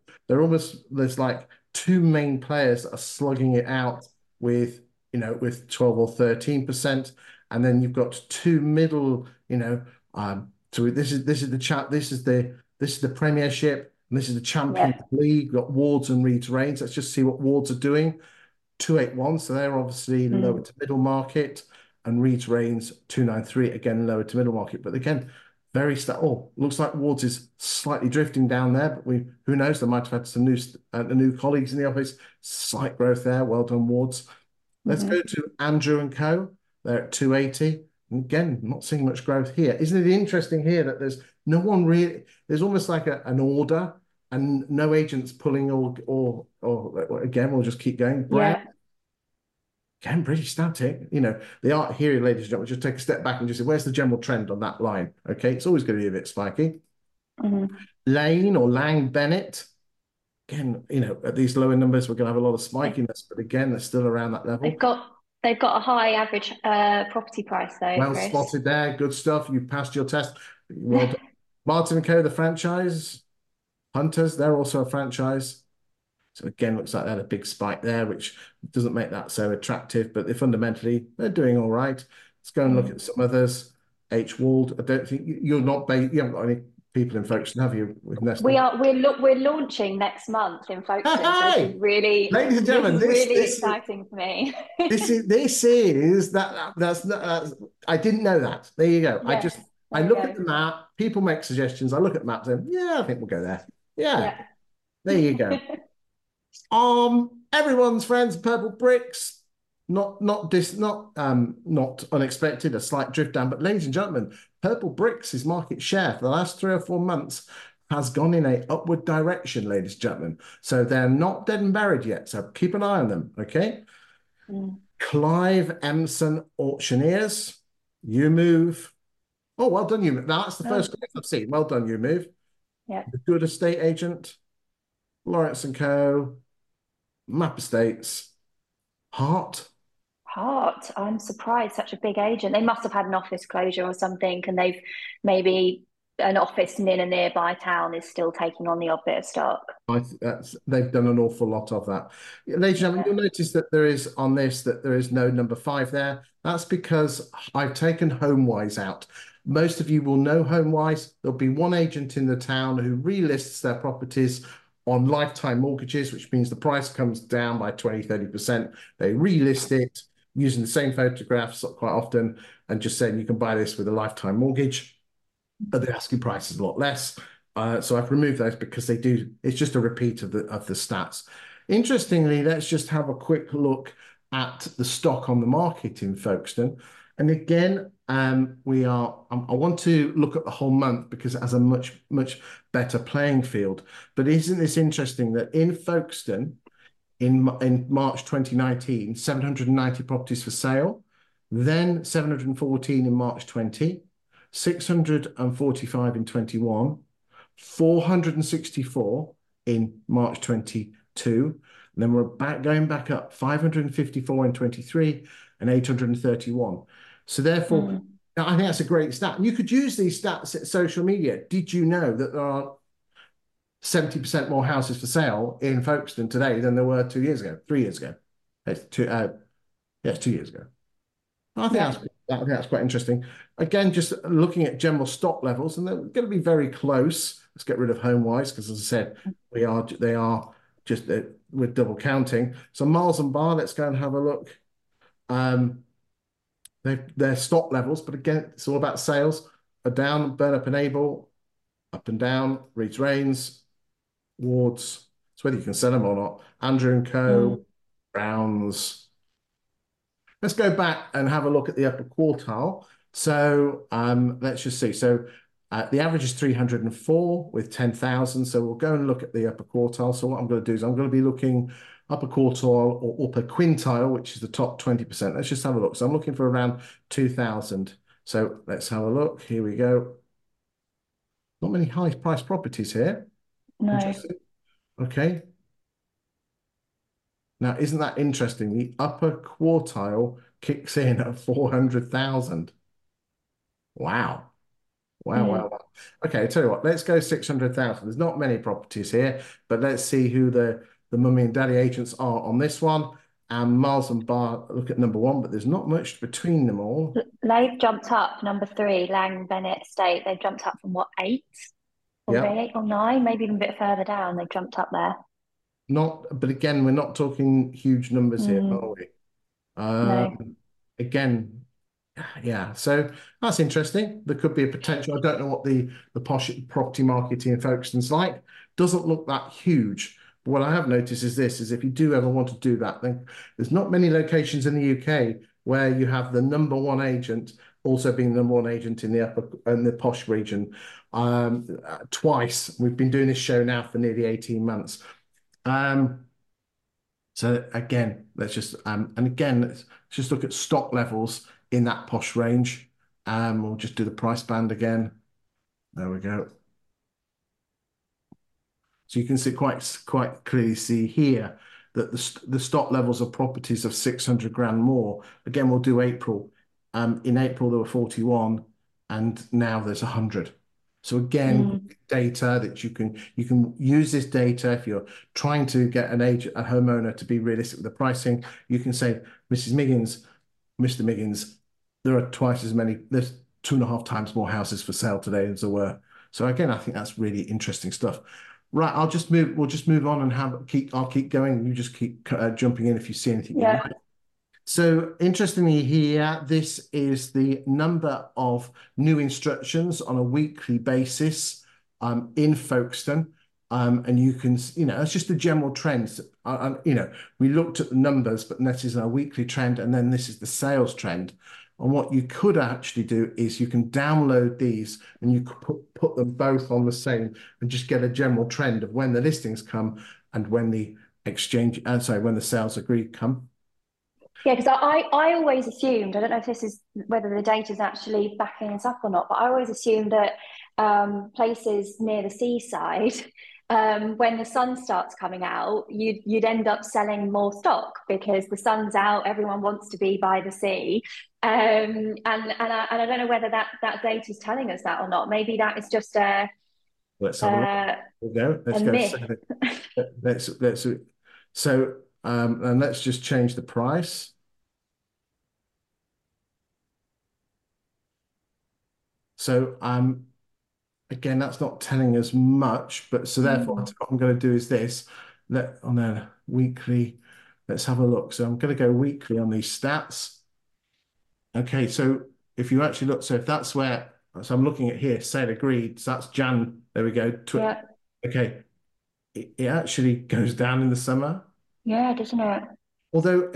there's like two main players that are slugging it out with 12 or 13%. And then you've got two middle, so this is the chat, this is the Premiership, And this is the Champions Yeah. League. We've got Wards and Reeds Rains. Let's just see what Wards are doing. 281, so they're obviously lower Mm. to middle market, and Reeds Rains 293, again lower to middle market. But again, very looks like Wards is slightly drifting down there, but who knows? They might have had some new colleagues in the office. Slight growth there. Well done, Wards. Let's go Hmm. to Andrew and Co. They're at 280. And again, not seeing much growth here. Isn't it interesting here that there's no one really, there's almost like an order and no agents pulling or again, we'll just keep going. Brown, Yeah. again, pretty static. You know, the art here, ladies and gentlemen, just take a step back and just say, where's the general trend on that line? Okay, it's always going to be a bit spiky. Hmm. Lane or Lang Bennett, again, you know, at these lower numbers, we're going to have a lot of spikiness, but again, they're still around that They've level. got they've got a high average property price though, Well Chris. spotted there. Good stuff. You passed your test. Well done. Martin and Co, the franchise. Hunters, they're also a franchise. So again, looks like they had a big spike there, which doesn't make that so attractive, but they're doing all right. Let's go and look at Mm. some others. H. Wald, I don't think you're not based, you haven't got any people in Folkestone, have you, with We Nestle? are we're launching next month in Folkestone, so Hey, ladies and this gentlemen, is really exciting for me. this is that's not I didn't know that. There you go. Yeah, I there we look at go. the map, people make suggestions, I look at maps and yeah, I think we'll go there. Yeah, Yeah. there you go. Everyone's friends, Purple Bricks. Not unexpected, a slight drift down. But ladies and gentlemen, Purple Bricks' market share for the last 3 or 4 months has gone in a upward direction, ladies and gentlemen. So they're not dead and buried yet. So keep an eye on them, okay? Mm. Clive Emson Auctioneers, You Move. Oh, well done, You Move. Now that's the Oh, first growth I've seen. Well done, You Move. yeah. The Good Estate Agent, Lawrence and Co, Map Estates, Hart. Hart. I'm surprised, such a big agent. They must have had an office closure or something, and they've maybe an office in a nearby town is still taking on the odd bit of stock. They've done an awful lot of that. Ladies and gentlemen, Yeah. you'll notice that there is no number 5 there. That's because I've taken HomeWise out. Most of you will know HomeWise. There'll be one agent in the town who relists their properties on lifetime mortgages, which means the price comes down by 20-30%. They relist it using the same photographs quite often and just saying you can buy this with a lifetime mortgage, but the asking price is a lot less. So I've removed those because they do. It's just a repeat of the stats. Interestingly, let's just have a quick look at the stock on the market in Folkestone. And again, I want to look at the whole month because it has a much better playing field. But isn't this interesting that in Folkestone, in March 2019, 790 properties for sale, then 714 in March 20, 645 in 21, 464 in March 22. And then we're going back up 554 in 23 and 831. So therefore, Mm. I think that's a great stat. And you could use these stats at social media. Did you know that there are 70% more houses for sale in Folkestone today than there were 2 years ago, 3 years ago? It's 2 years ago. Yeah. I think that's quite interesting. Again, just looking at general stock levels, and they're going to be very close. Let's get rid of HomeWise because, as I said, they are just we're double counting. So Miles and Bar, let's go and have a look. Their stock levels, but again, it's all about sales. Are down, Burn Up and Able, up and down, Reeds Rains, Wards. It's whether you can sell them or not. Andrew and Co, Mm. Browns. Let's go back and have a look at the upper quartile. So let's just see. So the average is 304 with 10,000. So we'll go and look at the upper quartile. So what I'm going to do is I'm going to be looking upper quartile or upper quintile, which is the top 20%. Let's just have a look. So I'm looking for around 2,000. So let's have a look. Here we go. Not many high price properties here. No. Interesting. Okay. Now, isn't that interesting? The upper quartile kicks in at 400,000. Wow. Wow, wow, Mm. wow. Okay, I tell you what, let's go 600,000. There's not many properties here, but let's see who the mummy and daddy agents are on this one. And Miles and Bar look at number 1, but there's not much between them all. They've jumped up, number 3, Lang Bennett Estate. They've jumped up from what, 8 or Yeah. 8 or 9, maybe even a bit further down. They've jumped up there. But again, we're not talking huge numbers here, are Mm, we? no. Again, yeah. So that's interesting. There could be a potential. I don't know what the posh property market in Folkestone's like. Doesn't look that huge. But what I have noticed is this: is if you do ever want to do that, then there's not many locations in the UK where you have the number one agent also being the number one agent in the upper in the posh region. Twice. We've been doing this show now for nearly 18 months. Um, so again, let's just look at stock levels in that posh range. We'll just do the price band again. There we go. So you can see quite clearly see here that the stock levels of properties of 600 grand more. Again, we'll do April. In April there were 41, and now there's 100. So again, Mm, data that you can use this data if you're trying to get a homeowner to be realistic with the pricing. You can say, Mrs. Miggins, Mr. Miggins, there are twice as many. There's 2.5 times more houses for sale today as there were. So again, I think that's really interesting stuff. Right, we'll just move on and I'll keep going. You just keep jumping in if you see anything you yeah. like. So interestingly here, this is the number of new instructions on a weekly basis in Folkestone. And you can, it's just the general trends. We looked at the numbers, but this is our weekly trend, and then this is the sales trend. And what you could actually do is you can download these and you could put them both on the same and just get a general trend of when the listings come and when the when the sales agreed come. Yeah, because I always assumed, I don't know if this is whether the data is actually backing this up or not, but I always assumed that places near the seaside, when the sun starts coming out, you'd end up selling more stock because the sun's out, everyone wants to be by the sea. And I don't know whether that data is telling us that or not. Maybe that is just Let's have a look. a, We'll go. a Let's go. myth. Let's so and let's just change the price. So again, that's not telling us much, but so therefore Mm, what I'm going to do is this. On a weekly, let's have a look. So I'm going to go weekly on these stats. Okay, so if you actually look, so if that's where, so I'm looking at here, sale agreed. So that's Jan. There we go. yeah, Okay, it actually goes down in the summer. yeah, doesn't it? Although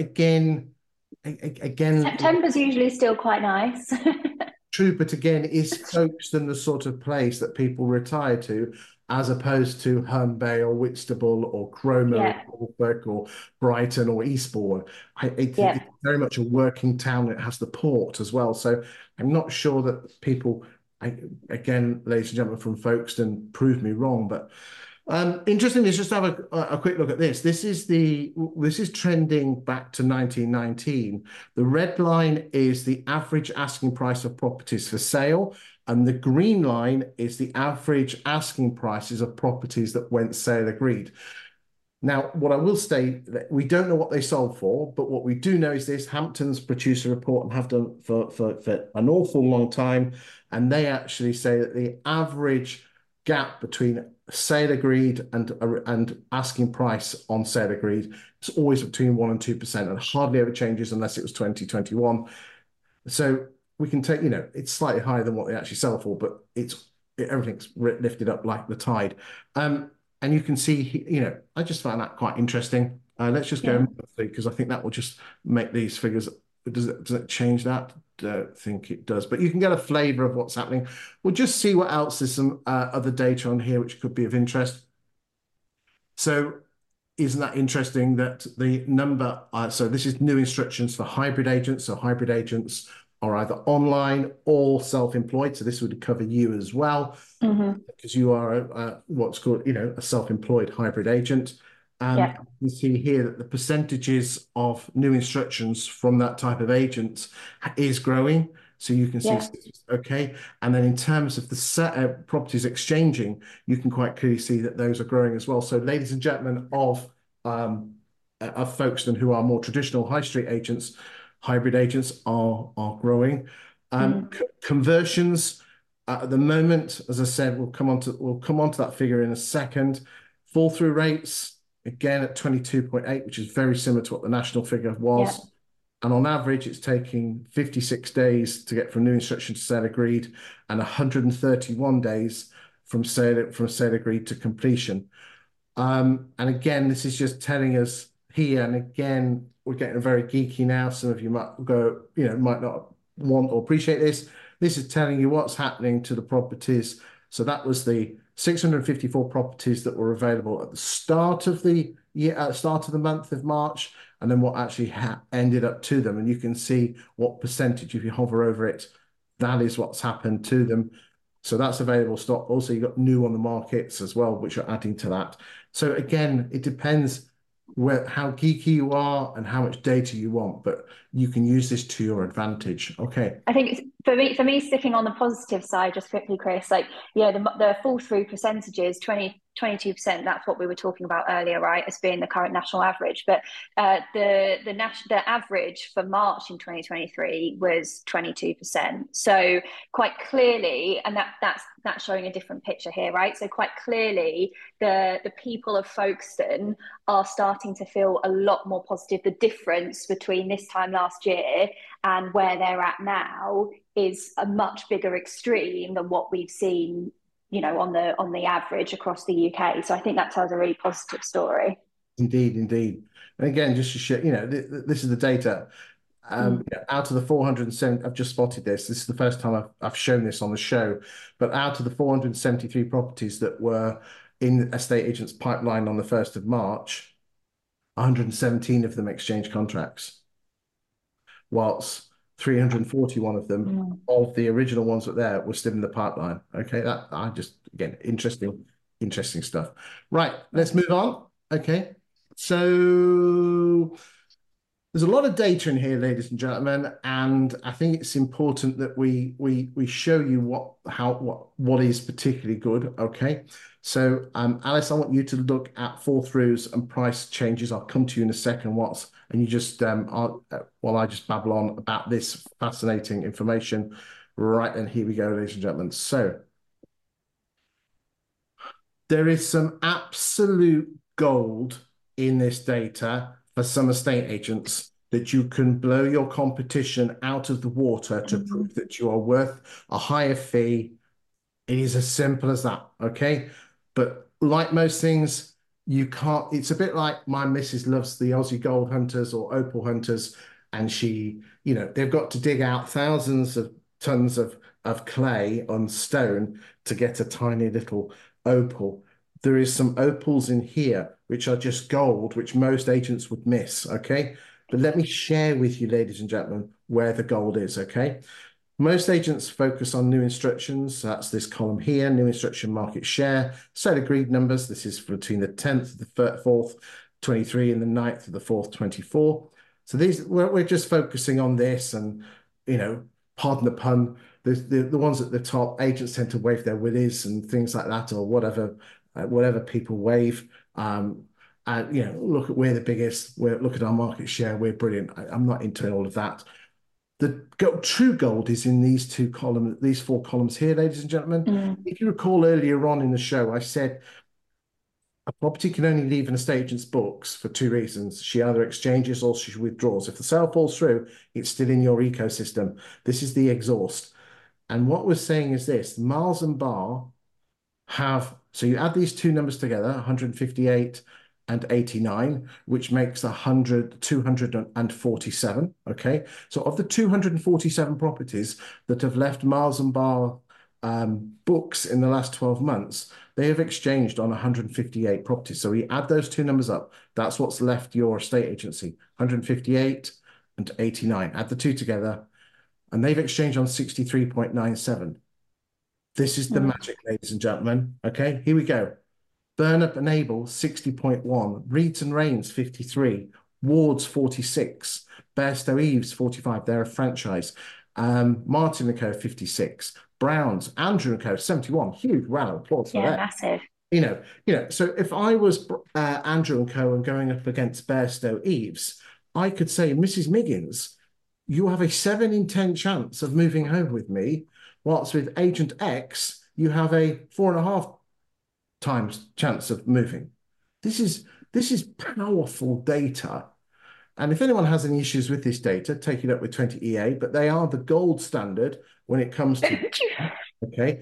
again, September's usually still quite nice. true, but again, is Folkestone the sort of place that people retire to, as opposed to Herne Bay or Whitstable or Cromer Yeah, or Norfolk or Brighton or Eastbourne? yeah. It's very much a working town. It has the port as well. So I'm not sure that people, again, ladies and gentlemen from Folkestone, prove me wrong, but interestingly, let's just have a quick look at this. This is trending back to 1919. The red line is the average asking price of properties for sale, and the green line is the average asking prices of properties that went sale agreed. Now, what I will state that we don't know what they sold for, but what we do know is this: Hamptons produce a report and have done for an awful long time, and they actually say that the average gap between sale agreed and asking price on sale agreed is always between 1% and 2%, and hardly ever changes unless it was 2021. So we can take, it's slightly higher than what they actually sell for, but everything's lifted up like the tide. And you can see, I just found that quite interesting. Let's just go Yeah. monthly because I think that will just make these figures. Does it change that? Don't think it does, but you can get a flavor of what's happening. We'll just see what else there's some other data on here which could be of interest. So isn't that interesting that the number, so this is new instructions for hybrid agents. So hybrid agents are either online or self-employed. So this would cover you as well, Hmm. because you are what's called, a self-employed hybrid agent. And Yeah. you see here that the percentages of new instructions from that type of agent is growing. So you can see, Yeah. okay. And then in terms of the properties exchanging, you can quite clearly see that those are growing as well. So ladies and gentlemen of Folkestone who are more traditional high street agents, hybrid agents are growing. Mm. Conversions At the moment, as I said, we'll come on to that figure in a second. Fall through rates, again at 22.8, which is very similar to what the national figure was. Yeah. And on average, it's taking 56 days to get from new instruction to sale agreed and 131 days from sale agreed to completion. And again, this is just telling us here, and again, we're getting very geeky now. Some of you might go, might not want or appreciate this. This is telling you what's happening to the properties. So that was the 654 properties that were available at the start of the year, at the start of the month of March, and then what actually ended up to them. And you can see what percentage, if you hover over it, that is what's happened to them. So that's available stock. Also, you've got new on the markets as well, which are adding to that. So again, it depends how geeky you are and how much data you want, but you can use this to your advantage. Okay. I think for me, sticking on the positive side, just quickly, Chris, like, the fall through percentages, 22%, that's what we were talking about earlier, right, as being the current national average. But the average for March in 2023 was 22%. So quite clearly, and that's showing a different picture here, right? So quite clearly, the people of Folkestone are starting to feel a lot more positive. The difference between this time last year and where they're at now is a much bigger extreme than what we've seen, on the average across the UK. So I think that tells a really positive story. Indeed, indeed. And again, just to share, this is the data. Out of the 407, I've just spotted this. This is the first time I've shown this on the show. But out of the 473 properties that were in estate agents' pipeline on the 1st of March, 117 of them exchanged contracts, whilst 341 of them, of the original ones that there, were still in the pipeline. Okay, again, interesting stuff. Right, let's move on. Okay, so there's a lot of data in here, ladies and gentlemen, and I think it's important that we show you what is particularly good. Okay, so Alice, I want you to look at fall throughs and price changes. I'll come to you in a second. And you just while I just babble on about this fascinating information. Right, then here we go, ladies and gentlemen. So there is some absolute gold in this data for some estate agents that you can blow your competition out of the water to prove that you are worth a higher fee. It is as simple as that, okay? But like most things, you can't, it's a bit like my missus loves the Aussie gold hunters or opal hunters, and they've got to dig out thousands of tons of clay on stone to get a tiny little opal. There is some opals in here which are just gold, which most agents would miss, okay? But let me share with you, ladies and gentlemen, where the gold is, okay? Most agents focus on new instructions. So that's this column here, new instruction market share, sale agreed numbers. This is between the 10th of the 4th, 23 and the 9th of the 4th, 24. So we're just focusing on this, and, pardon the pun, the ones at the top, agents tend to wave their willies and things like that, or whatever people wave. And look at we're the biggest. Look at our market share. We're brilliant. I'm not into all of that. The true gold is in these four columns here, ladies and gentlemen. If you recall earlier on in the show, I said a property can only leave an estate agent's books for two reasons. She either exchanges or she withdraws. If the sale falls through, it's still in your ecosystem. This is the exhaust. And what we're saying is this: Miles and Bar so you add these two numbers together, 158 and 89, which makes 247. Okay, so of the 247 properties that have left Miles and Bar books in the last 12 months, they have exchanged on 158 properties. So we add those two numbers up. That's what's left your estate agency, 158 and 89. Add the two together, and they've exchanged on 63.97. This is the magic, ladies and gentlemen. Okay, here we go. Burnup and Able, 60.1. Reeds and Rains, 53. Wards, 46. Bairstow Eves, 45. They're a franchise. Martin & Co, 56. Browns, Andrew & Co, 71. Huge round of applause for that. Massive. So if I was Andrew & Co and going up against Bairstow Eves, I could say Mrs. Miggins you have a 7 in 10 chance of moving home with me, whilst with agent X, you have a 4.5 times chance of moving. This is powerful data. And if anyone has any issues with this data, take it up with 20EA, but they are the gold standard when it comes to, okay?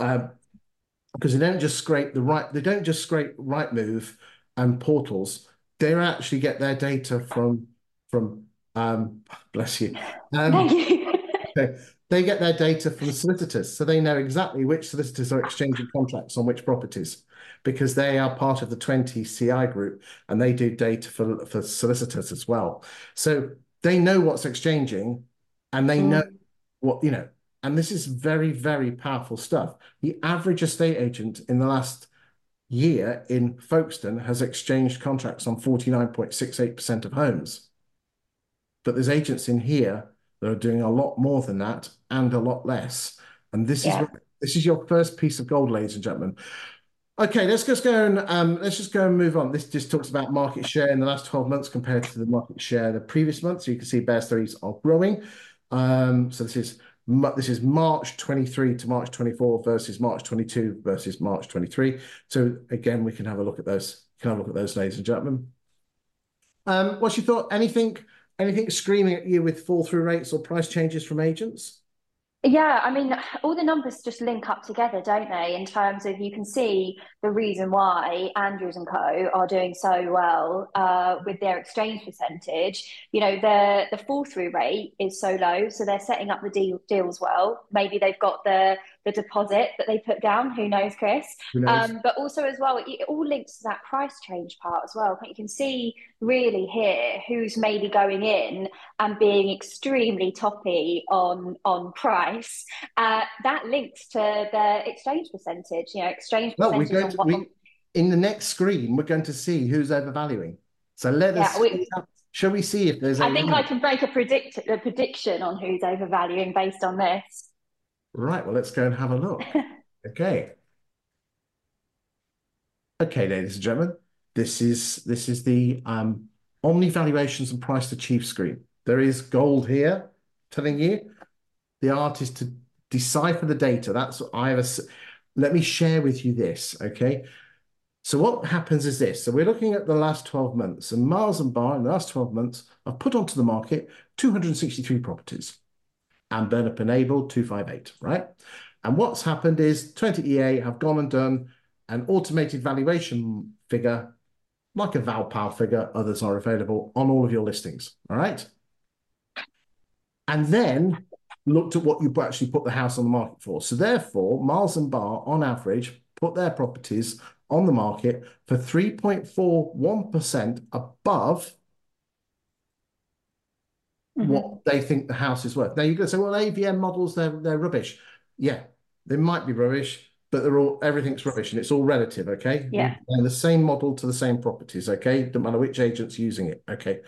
Because they don't just scrape Rightmove and portals. They actually get their data from bless you. Thank you. They get their data from solicitors, so they know exactly which solicitors are exchanging contracts on which properties, because they are part of the 20 CI group and they do data for solicitors as well. So they know what's exchanging and they know what, and this is very, very powerful stuff. The average estate agent in the last year in Folkestone has exchanged contracts on 49.68% of homes. But there's agents in here that are doing a lot more than that and a lot less. And this is your first piece of gold, ladies and gentlemen. Okay, let's just go and move on. This just talks about market share in the last 12 months compared to the market share the previous month. So you can see Bear Stearns are growing. So this is March 23 to March 24 versus March 22 versus March 23. So again, we can have a look at those. Can have a look at those, ladies and gentlemen. What's your thought? Anything screaming at you with fall through rates or price changes from agents? Yeah, I mean, all the numbers just link up together, don't they? In terms of you can see the reason why Andrews and Co are doing so well with their exchange percentage. You know, the fall through rate is so low, so they're setting up the deals well. Maybe they've got the deposit that they put down. Who knows, Chris? Who knows? But also as well, it all links to that price change part as well. You can see really here who's maybe going in and being extremely toppy on price, that links to the exchange percentage. You know, exchange Well, percentage in the next screen, we're going to see who's overvaluing. So shall we see if there's I a think line? I can make a prediction on who's overvaluing based on this. Right, well, let's go and have a look. Okay. Okay, ladies and gentlemen, this is the Omni Valuations and Price to Achieve screen. There is gold here telling you. The art is to decipher the data. That's what I have. Let me share with you this, okay? So what happens is this. So we're looking at the last 12 months, and Mars and Bar in the last 12 months have put onto the market 263 properties, and Burnup enabled 258, right? And what's happened is 20EA have gone and done an automated valuation figure, like a Valpal figure, others are available on all of your listings, all right? And then looked at what you actually put the house on the market for. So therefore, Mars and Bar, on average, put their properties on the market for 3.41% above what they think the house is worth. Now you're going to say, well, AVM models, they're rubbish. Yeah, they might be rubbish, but everything's rubbish and it's all relative, okay? Yeah. And the same model to the same properties, okay? Don't matter which agent's using it, okay?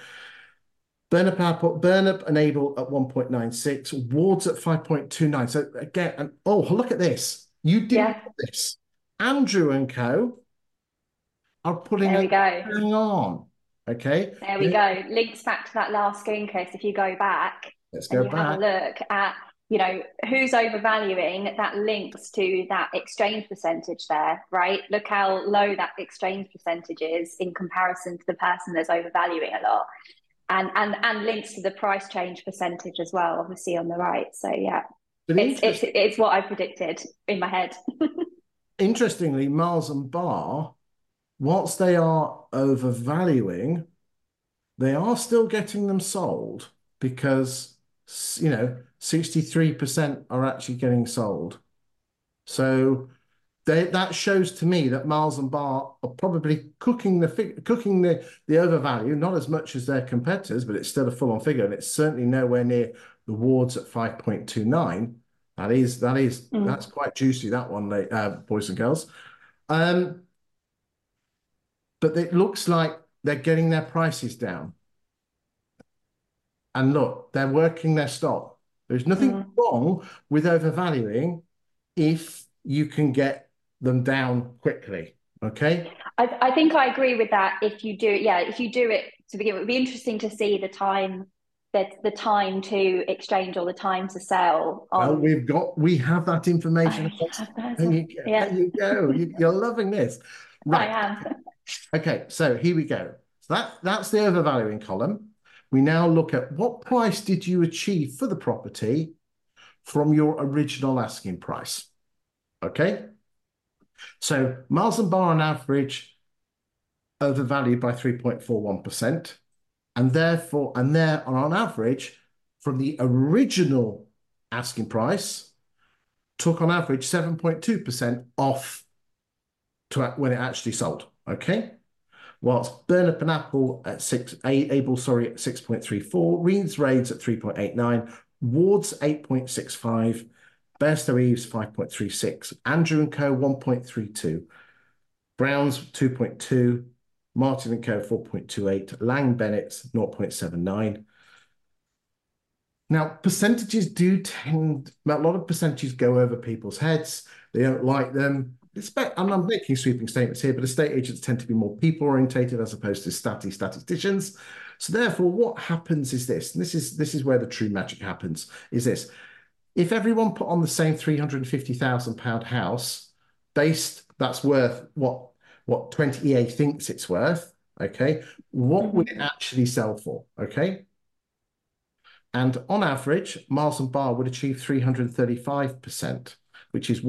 Burnup enabled at 1.96, Wards at 5.29. So again, and oh, look at this. You didn't put this. Andrew and Co are putting there we go. Hang on. Okay. There we go. Links back to that last screen, Chris. If you go back and you have a look at, you know, who's overvaluing, that links to that exchange percentage there, right? Look how low that exchange percentage is in comparison to the person that's overvaluing a lot. And links to the price change percentage as well, obviously on the right. So yeah, it's what I predicted in my head. Interestingly, Mars and Bar, whilst they are overvaluing, they are still getting them sold because, you know, 63% are actually getting sold. So that shows to me that Mars and Bar are probably cooking the overvalue, not as much as their competitors, but it's still a full-on figure, and it's certainly nowhere near the Wards at 5.29. That's quite juicy, that one, boys and girls. But it looks like they're getting their prices down. And look, they're working their stock. There's nothing wrong with overvaluing if you can get them down quickly. Okay. I think I agree with that. If you do it to begin with, it would be interesting to see the time the time to exchange or the time to sell Well, on. we have that Oh, information. you have that as There well. you go. There Yeah, you go. You're loving this. I Right. am. Okay, so here we go. So that's the overvaluing column. We now look at what price did you achieve for the property from your original asking price. Okay, so Miles and Bar on average overvalued by 3.41%, and therefore, and they're on average from the original asking price, took on average 7.2% off to when it actually sold. Okay. Whilst Burnup and Apple at Able, sorry, at 6.34, Reeds Raids at 3.89, Wards 8.65, Bairstow Eves 5.36, Andrew & Co 1.32, Browns 2.2, Martin & Co 4.28, Lang Bennett 0.79. Now, percentages do tend, a lot of percentages go over people's heads. They don't like them. I'm making sweeping statements here, but estate agents tend to be more people orientated as opposed to statisticians. So therefore, what happens is this, and this is where the true magic happens, is this. If everyone put on the same £350,000 house, that's worth what 20EA thinks it's worth, okay? What would it actually sell for, okay? And on average, Miles and Bar would achieve 335%, which is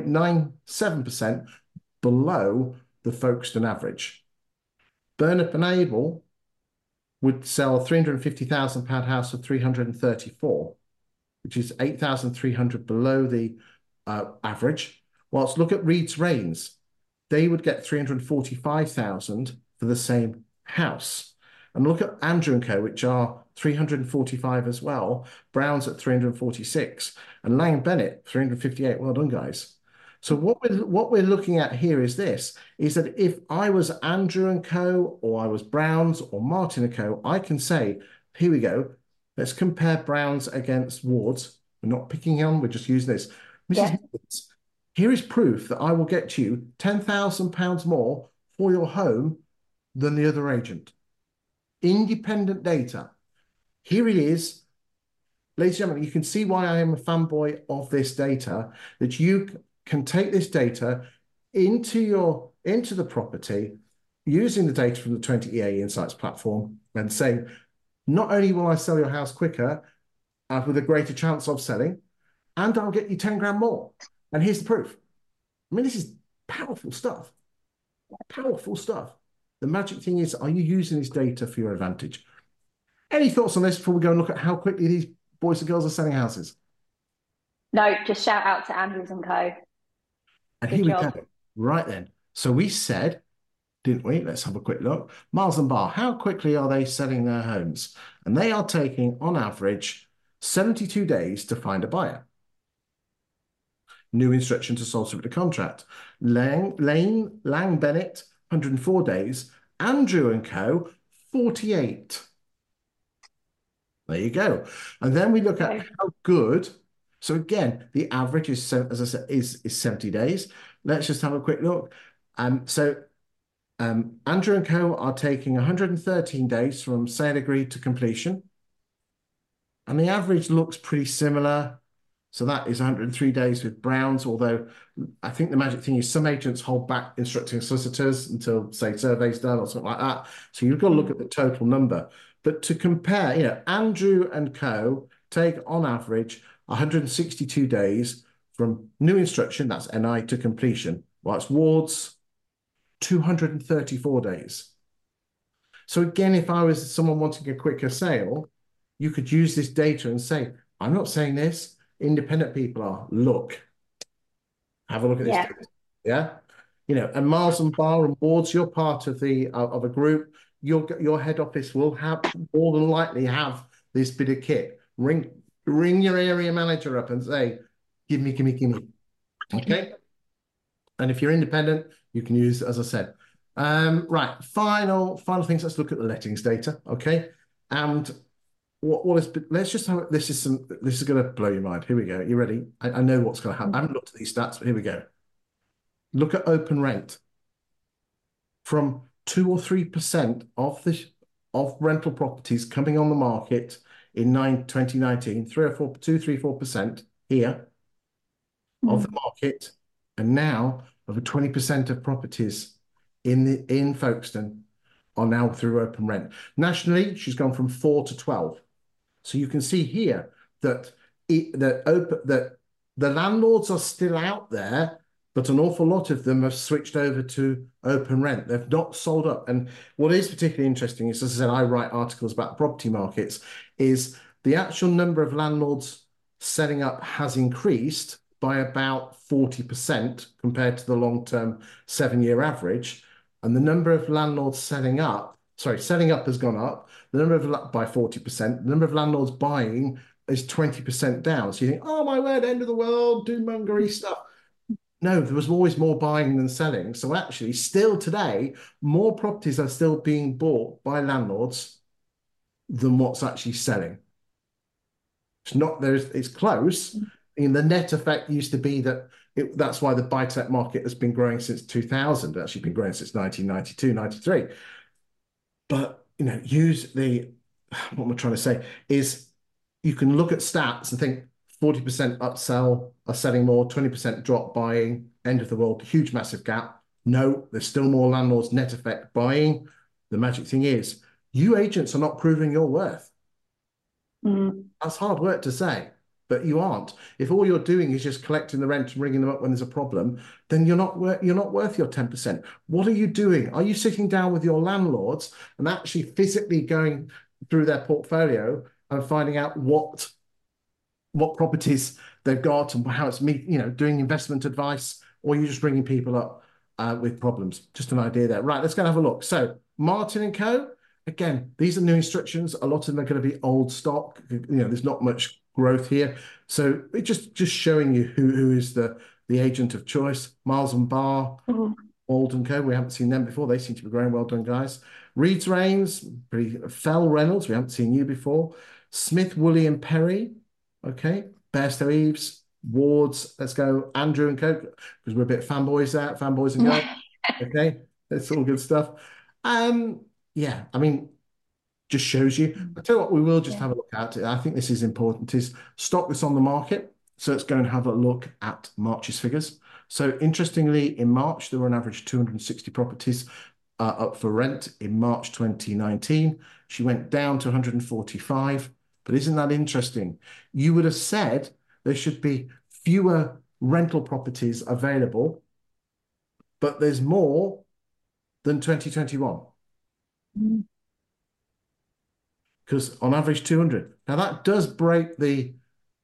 1.97% below the Folkestone average. Burnup and Able would sell a £350,000 house for 334, which is 8,300 below the average. Whilst look at Reeds Rains, they would get 345,000 for the same house. And look at Andrew & Co, which are 345 as well. Brown's at 346 and Lang Bennett 358. Well done, guys. So what we're looking at here is this, is that if I was Andrew & Co or I was Browns or Martin & Co, I can say, here we go. Let's compare Browns against Wards. We're not picking on, we're just using this. Mrs. Nichols, here is proof that I will get you £10,000 more for your home than the other agent. Independent data. Here it is. Ladies and gentlemen, you can see why I am a fanboy of this data, that you can take this data into the property using the data from the 20EA Insights platform and saying, not only will I sell your house quicker with a greater chance of selling, and I'll get you 10 grand more. And here's the proof. I mean, this is powerful stuff. Powerful stuff. The magic thing is, are you using this data for your advantage? Any thoughts on this before we go and look at how quickly these boys and girls are selling houses? No, just shout out to Andrews and Co. And Good here we job. go. Right then. So we said, didn't we? Let's have a quick look. Miles and Bar, how quickly are they selling their homes? And they are taking, on average, 72 days to find a buyer. New instruction to sold subject to contract. Lang Bennett, 104 days. Andrew & Co, 48. There you go. And then we look at how good. So again, the average is, as I said, is 70 days. Let's just have a quick look. Andrew & Co are taking 113 days from sale agreed to completion. And the average looks pretty similar. So that is 103 days with Browns, although I think the magic thing is some agents hold back instructing solicitors until, say, survey's done or something like that. So you've got to look at the total number. But to compare, Andrew & Co take on average 162 days from new instruction, that's NI, to completion, whilst Wards 234 days. So again, if I was someone wanting a quicker sale, you could use this data and say, I'm not saying this, independent people are, look, have a look at this data. Yeah. And Miles and Bar and Wards, you're part of a group. Your head office will have more than likely have this bit of kit. Ring your area manager up and say, give me. Okay. And if you're independent, you can use, as I said. Right. Final things. Let's look at the lettings data. Okay. And let's just have this is going to blow your mind. Here we go. You ready? I know what's going to happen. I haven't looked at these stats, but here we go. Look at open rent. From 2 or 3% of rental properties coming on the market in 2019, 4% here of the market, and now over 20% of properties in Folkestone are now through open rent. Nationally, she's gone from 4 to 12. So you can see here that that the landlords are still out there, but an awful lot of them have switched over to open rent. They've not sold up. And what is particularly interesting is, as I said, I write articles about property markets, is the actual number of landlords setting up has increased by about 40% compared to the long-term 7-year average. And the number of landlords setting up has gone up. The number of by 40%. The number of landlords buying is 20% down. So you think, oh my word, end of the world, doommongery stuff. No, there was always more buying than selling. So actually, still today, more properties are still being bought by landlords than what's actually selling. It's not there. It's close. And the net effect used to be that that's why the buy-to-let market has been growing since 2000. It's actually been growing since 1992, 93. But what I'm trying to say is you can look at stats and think 40% upsell are selling more, 20% drop buying, end of the world, huge massive gap. No, there's still more landlords net effect buying. The magic thing is you agents are not proving your worth. That's hard work to say, but you aren't. If all you're doing is just collecting the rent and ringing them up when there's a problem, then you're not worth your 10%. What are you doing? Are you sitting down with your landlords and actually physically going through their portfolio and finding out what properties they've got and how it's doing investment advice, or are you just ringing people up with problems? Just an idea there. Right, let's go and have a look. So Martin and Co. Again, these are new instructions. A lot of them are going to be old stock. There's not much growth here. So it's just showing you who is the agent of choice. Miles and Bar, Alden Co. We haven't seen them before. They seem to be growing. Well done, guys. Reeds Rains, Fell Reynolds. We haven't seen you before. Smith, Woolley and Perry. Okay. Bairstow Eaves, Wards. Let's go. Andrew and Co. Because we're a bit fanboys there. Fanboys and Co. Okay. That's all good stuff. Yeah, I mean, just shows you. I tell you what, we will just have a look at it. I think this is important, is stock that's on the market. So let's go and have a look at March's figures. So interestingly, in March, there were an average 260 properties up for rent in March 2019. She went down to 145. But isn't that interesting? You would have said there should be fewer rental properties available, but there's more than 2021. Because on average 200. Now that does break the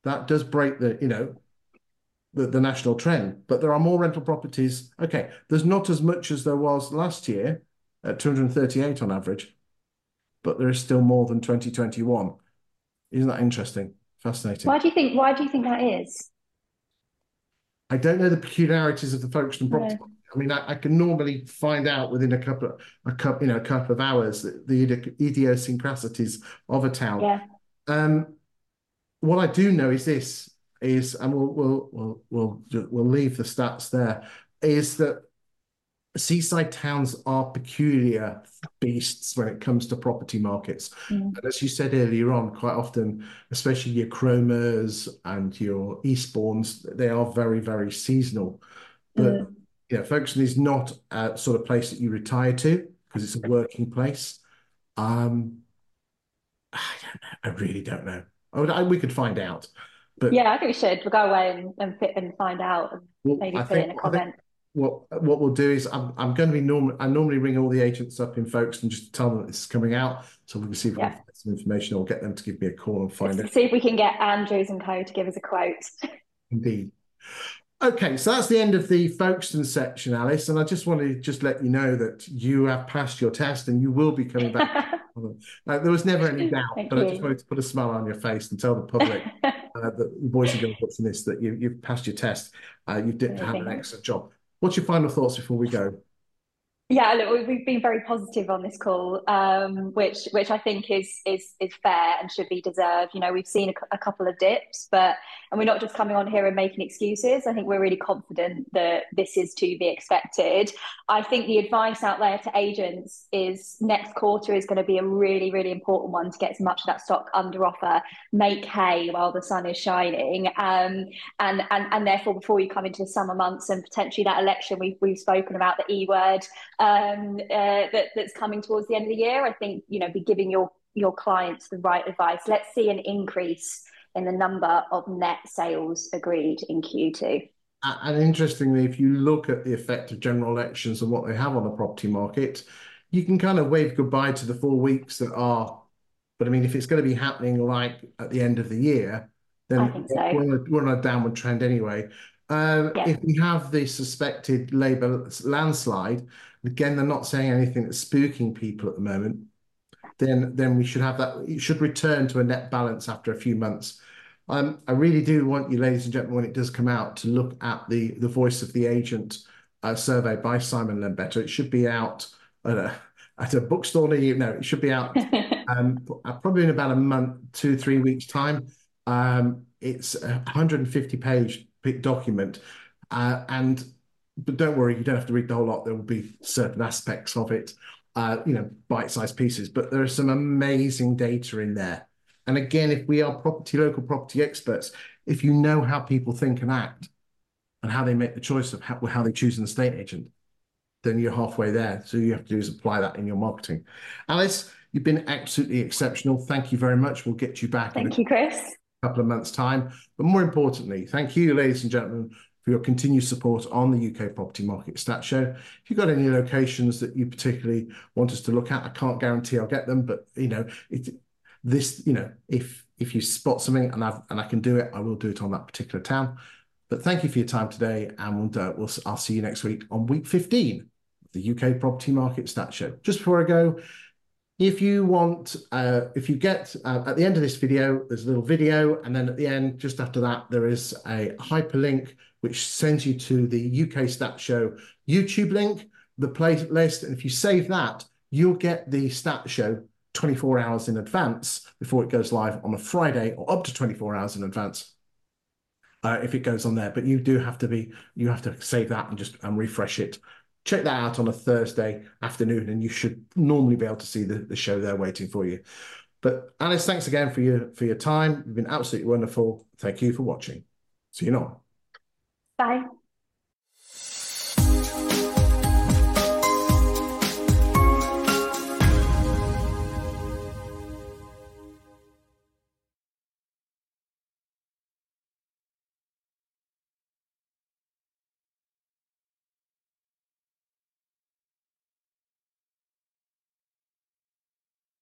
the national trend, but there are more rental properties. Okay, there's not as much as there was last year at 238 on average, but there is still more than 2021. Isn't that interesting? Fascinating. Why do you think that is? I don't know the peculiarities of the Folkestone property market. I mean, I can normally find out within a couple of hours the idiosyncrasies of a town. Yeah. What I do know is this, and we'll leave the stats there, is that seaside towns are peculiar beasts when it comes to property markets. And as you said earlier on, quite often, especially your Cromers and your Eastbournes, they are very, very seasonal. But Folkestone is not a sort of place that you retire to because it's a working place. I don't know. I really don't know. We could find out. But yeah, I think we should. We'll go away and find out and maybe put in a comment. What we'll do is I normally ring all the agents up in Folkestone just to tell them that this is coming out, so we can see if we can get some information or get them to give me a call and find it. See if we can get Andrews and Co to give us a quote. Indeed. Okay, so that's the end of the Folkestone section, Alice, and I just wanted to let you know that you have passed your test and you will be coming back. There was never any doubt, but I just wanted to put a smile on your face and tell the public that the boys and girls watching this that you've passed your test. You did have an excellent job. What's your final thoughts before we go? Yeah, look, we've been very positive on this call, which I think is fair and should be deserved. You know, we've seen a couple of dips, and we're not just coming on here and making excuses. I think we're really confident that this is to be expected. I think the advice out there to agents is next quarter is going to be a really, really important one to get as much of that stock under offer, make hay while the sun is shining. And therefore, before you come into the summer months and potentially that election, we've spoken about the E word, that's coming towards the end of the year. I think, you know, be giving your clients the right advice. Let's see an increase in the number of net sales agreed in Q2. And interestingly, if you look at the effect of general elections and what they have on the property market, you can kind of wave goodbye to the 4 weeks that are. But I mean, if it's going to be happening like at the end of the year, I then think so. we're on a downward trend anyway. Yeah. If we have the suspected Labour landslide, again, they're not saying anything that's spooking people at the moment, then we should have that. It should return to a net balance after a few months. I really do want you, ladies and gentlemen, when it does come out, to look at the Voice of the Agent survey by Simon Ledbetter. It should be out at a bookstore near you. No, it should be out probably in about a month, 2, 3 weeks time. It's a 150-page document, but don't worry, you don't have to read the whole lot. There will be certain aspects of it, bite-sized pieces, but there are some amazing data in there. And again, if we are local property experts, if you know how people think and act and how they make the choice of how they choose an estate agent, then you're halfway there. So you have to do is apply that in your marketing. Alice, you've been absolutely exceptional. Thank you very much. We'll get you back in Thank you, Chris. a couple of months' time. But more importantly, thank you, ladies and gentlemen, for your continued support on the UK Property Market Stat Show. If you've got any locations that you particularly want us to look at, I can't guarantee I'll get them, but if you spot something and I can do it, I will do it on that particular town. But thank you for your time today, and I'll see you next week on week 15 of the UK Property Market Stat Show. Just before I go, if you get at the end of this video, there's a little video, and then at the end, just after that, there is a hyperlink which sends you to the UK Stat Show YouTube link, the playlist, and if you save that, you'll get the Stat Show 24 hours in advance before it goes live on a Friday, or up to 24 hours in advance if it goes on there. But you have to save that and refresh it. Check that out on a Thursday afternoon, and you should normally be able to see the show there waiting for you. But Alice, thanks again for your time. You've been absolutely wonderful. Thank you for watching. See you now. Bye.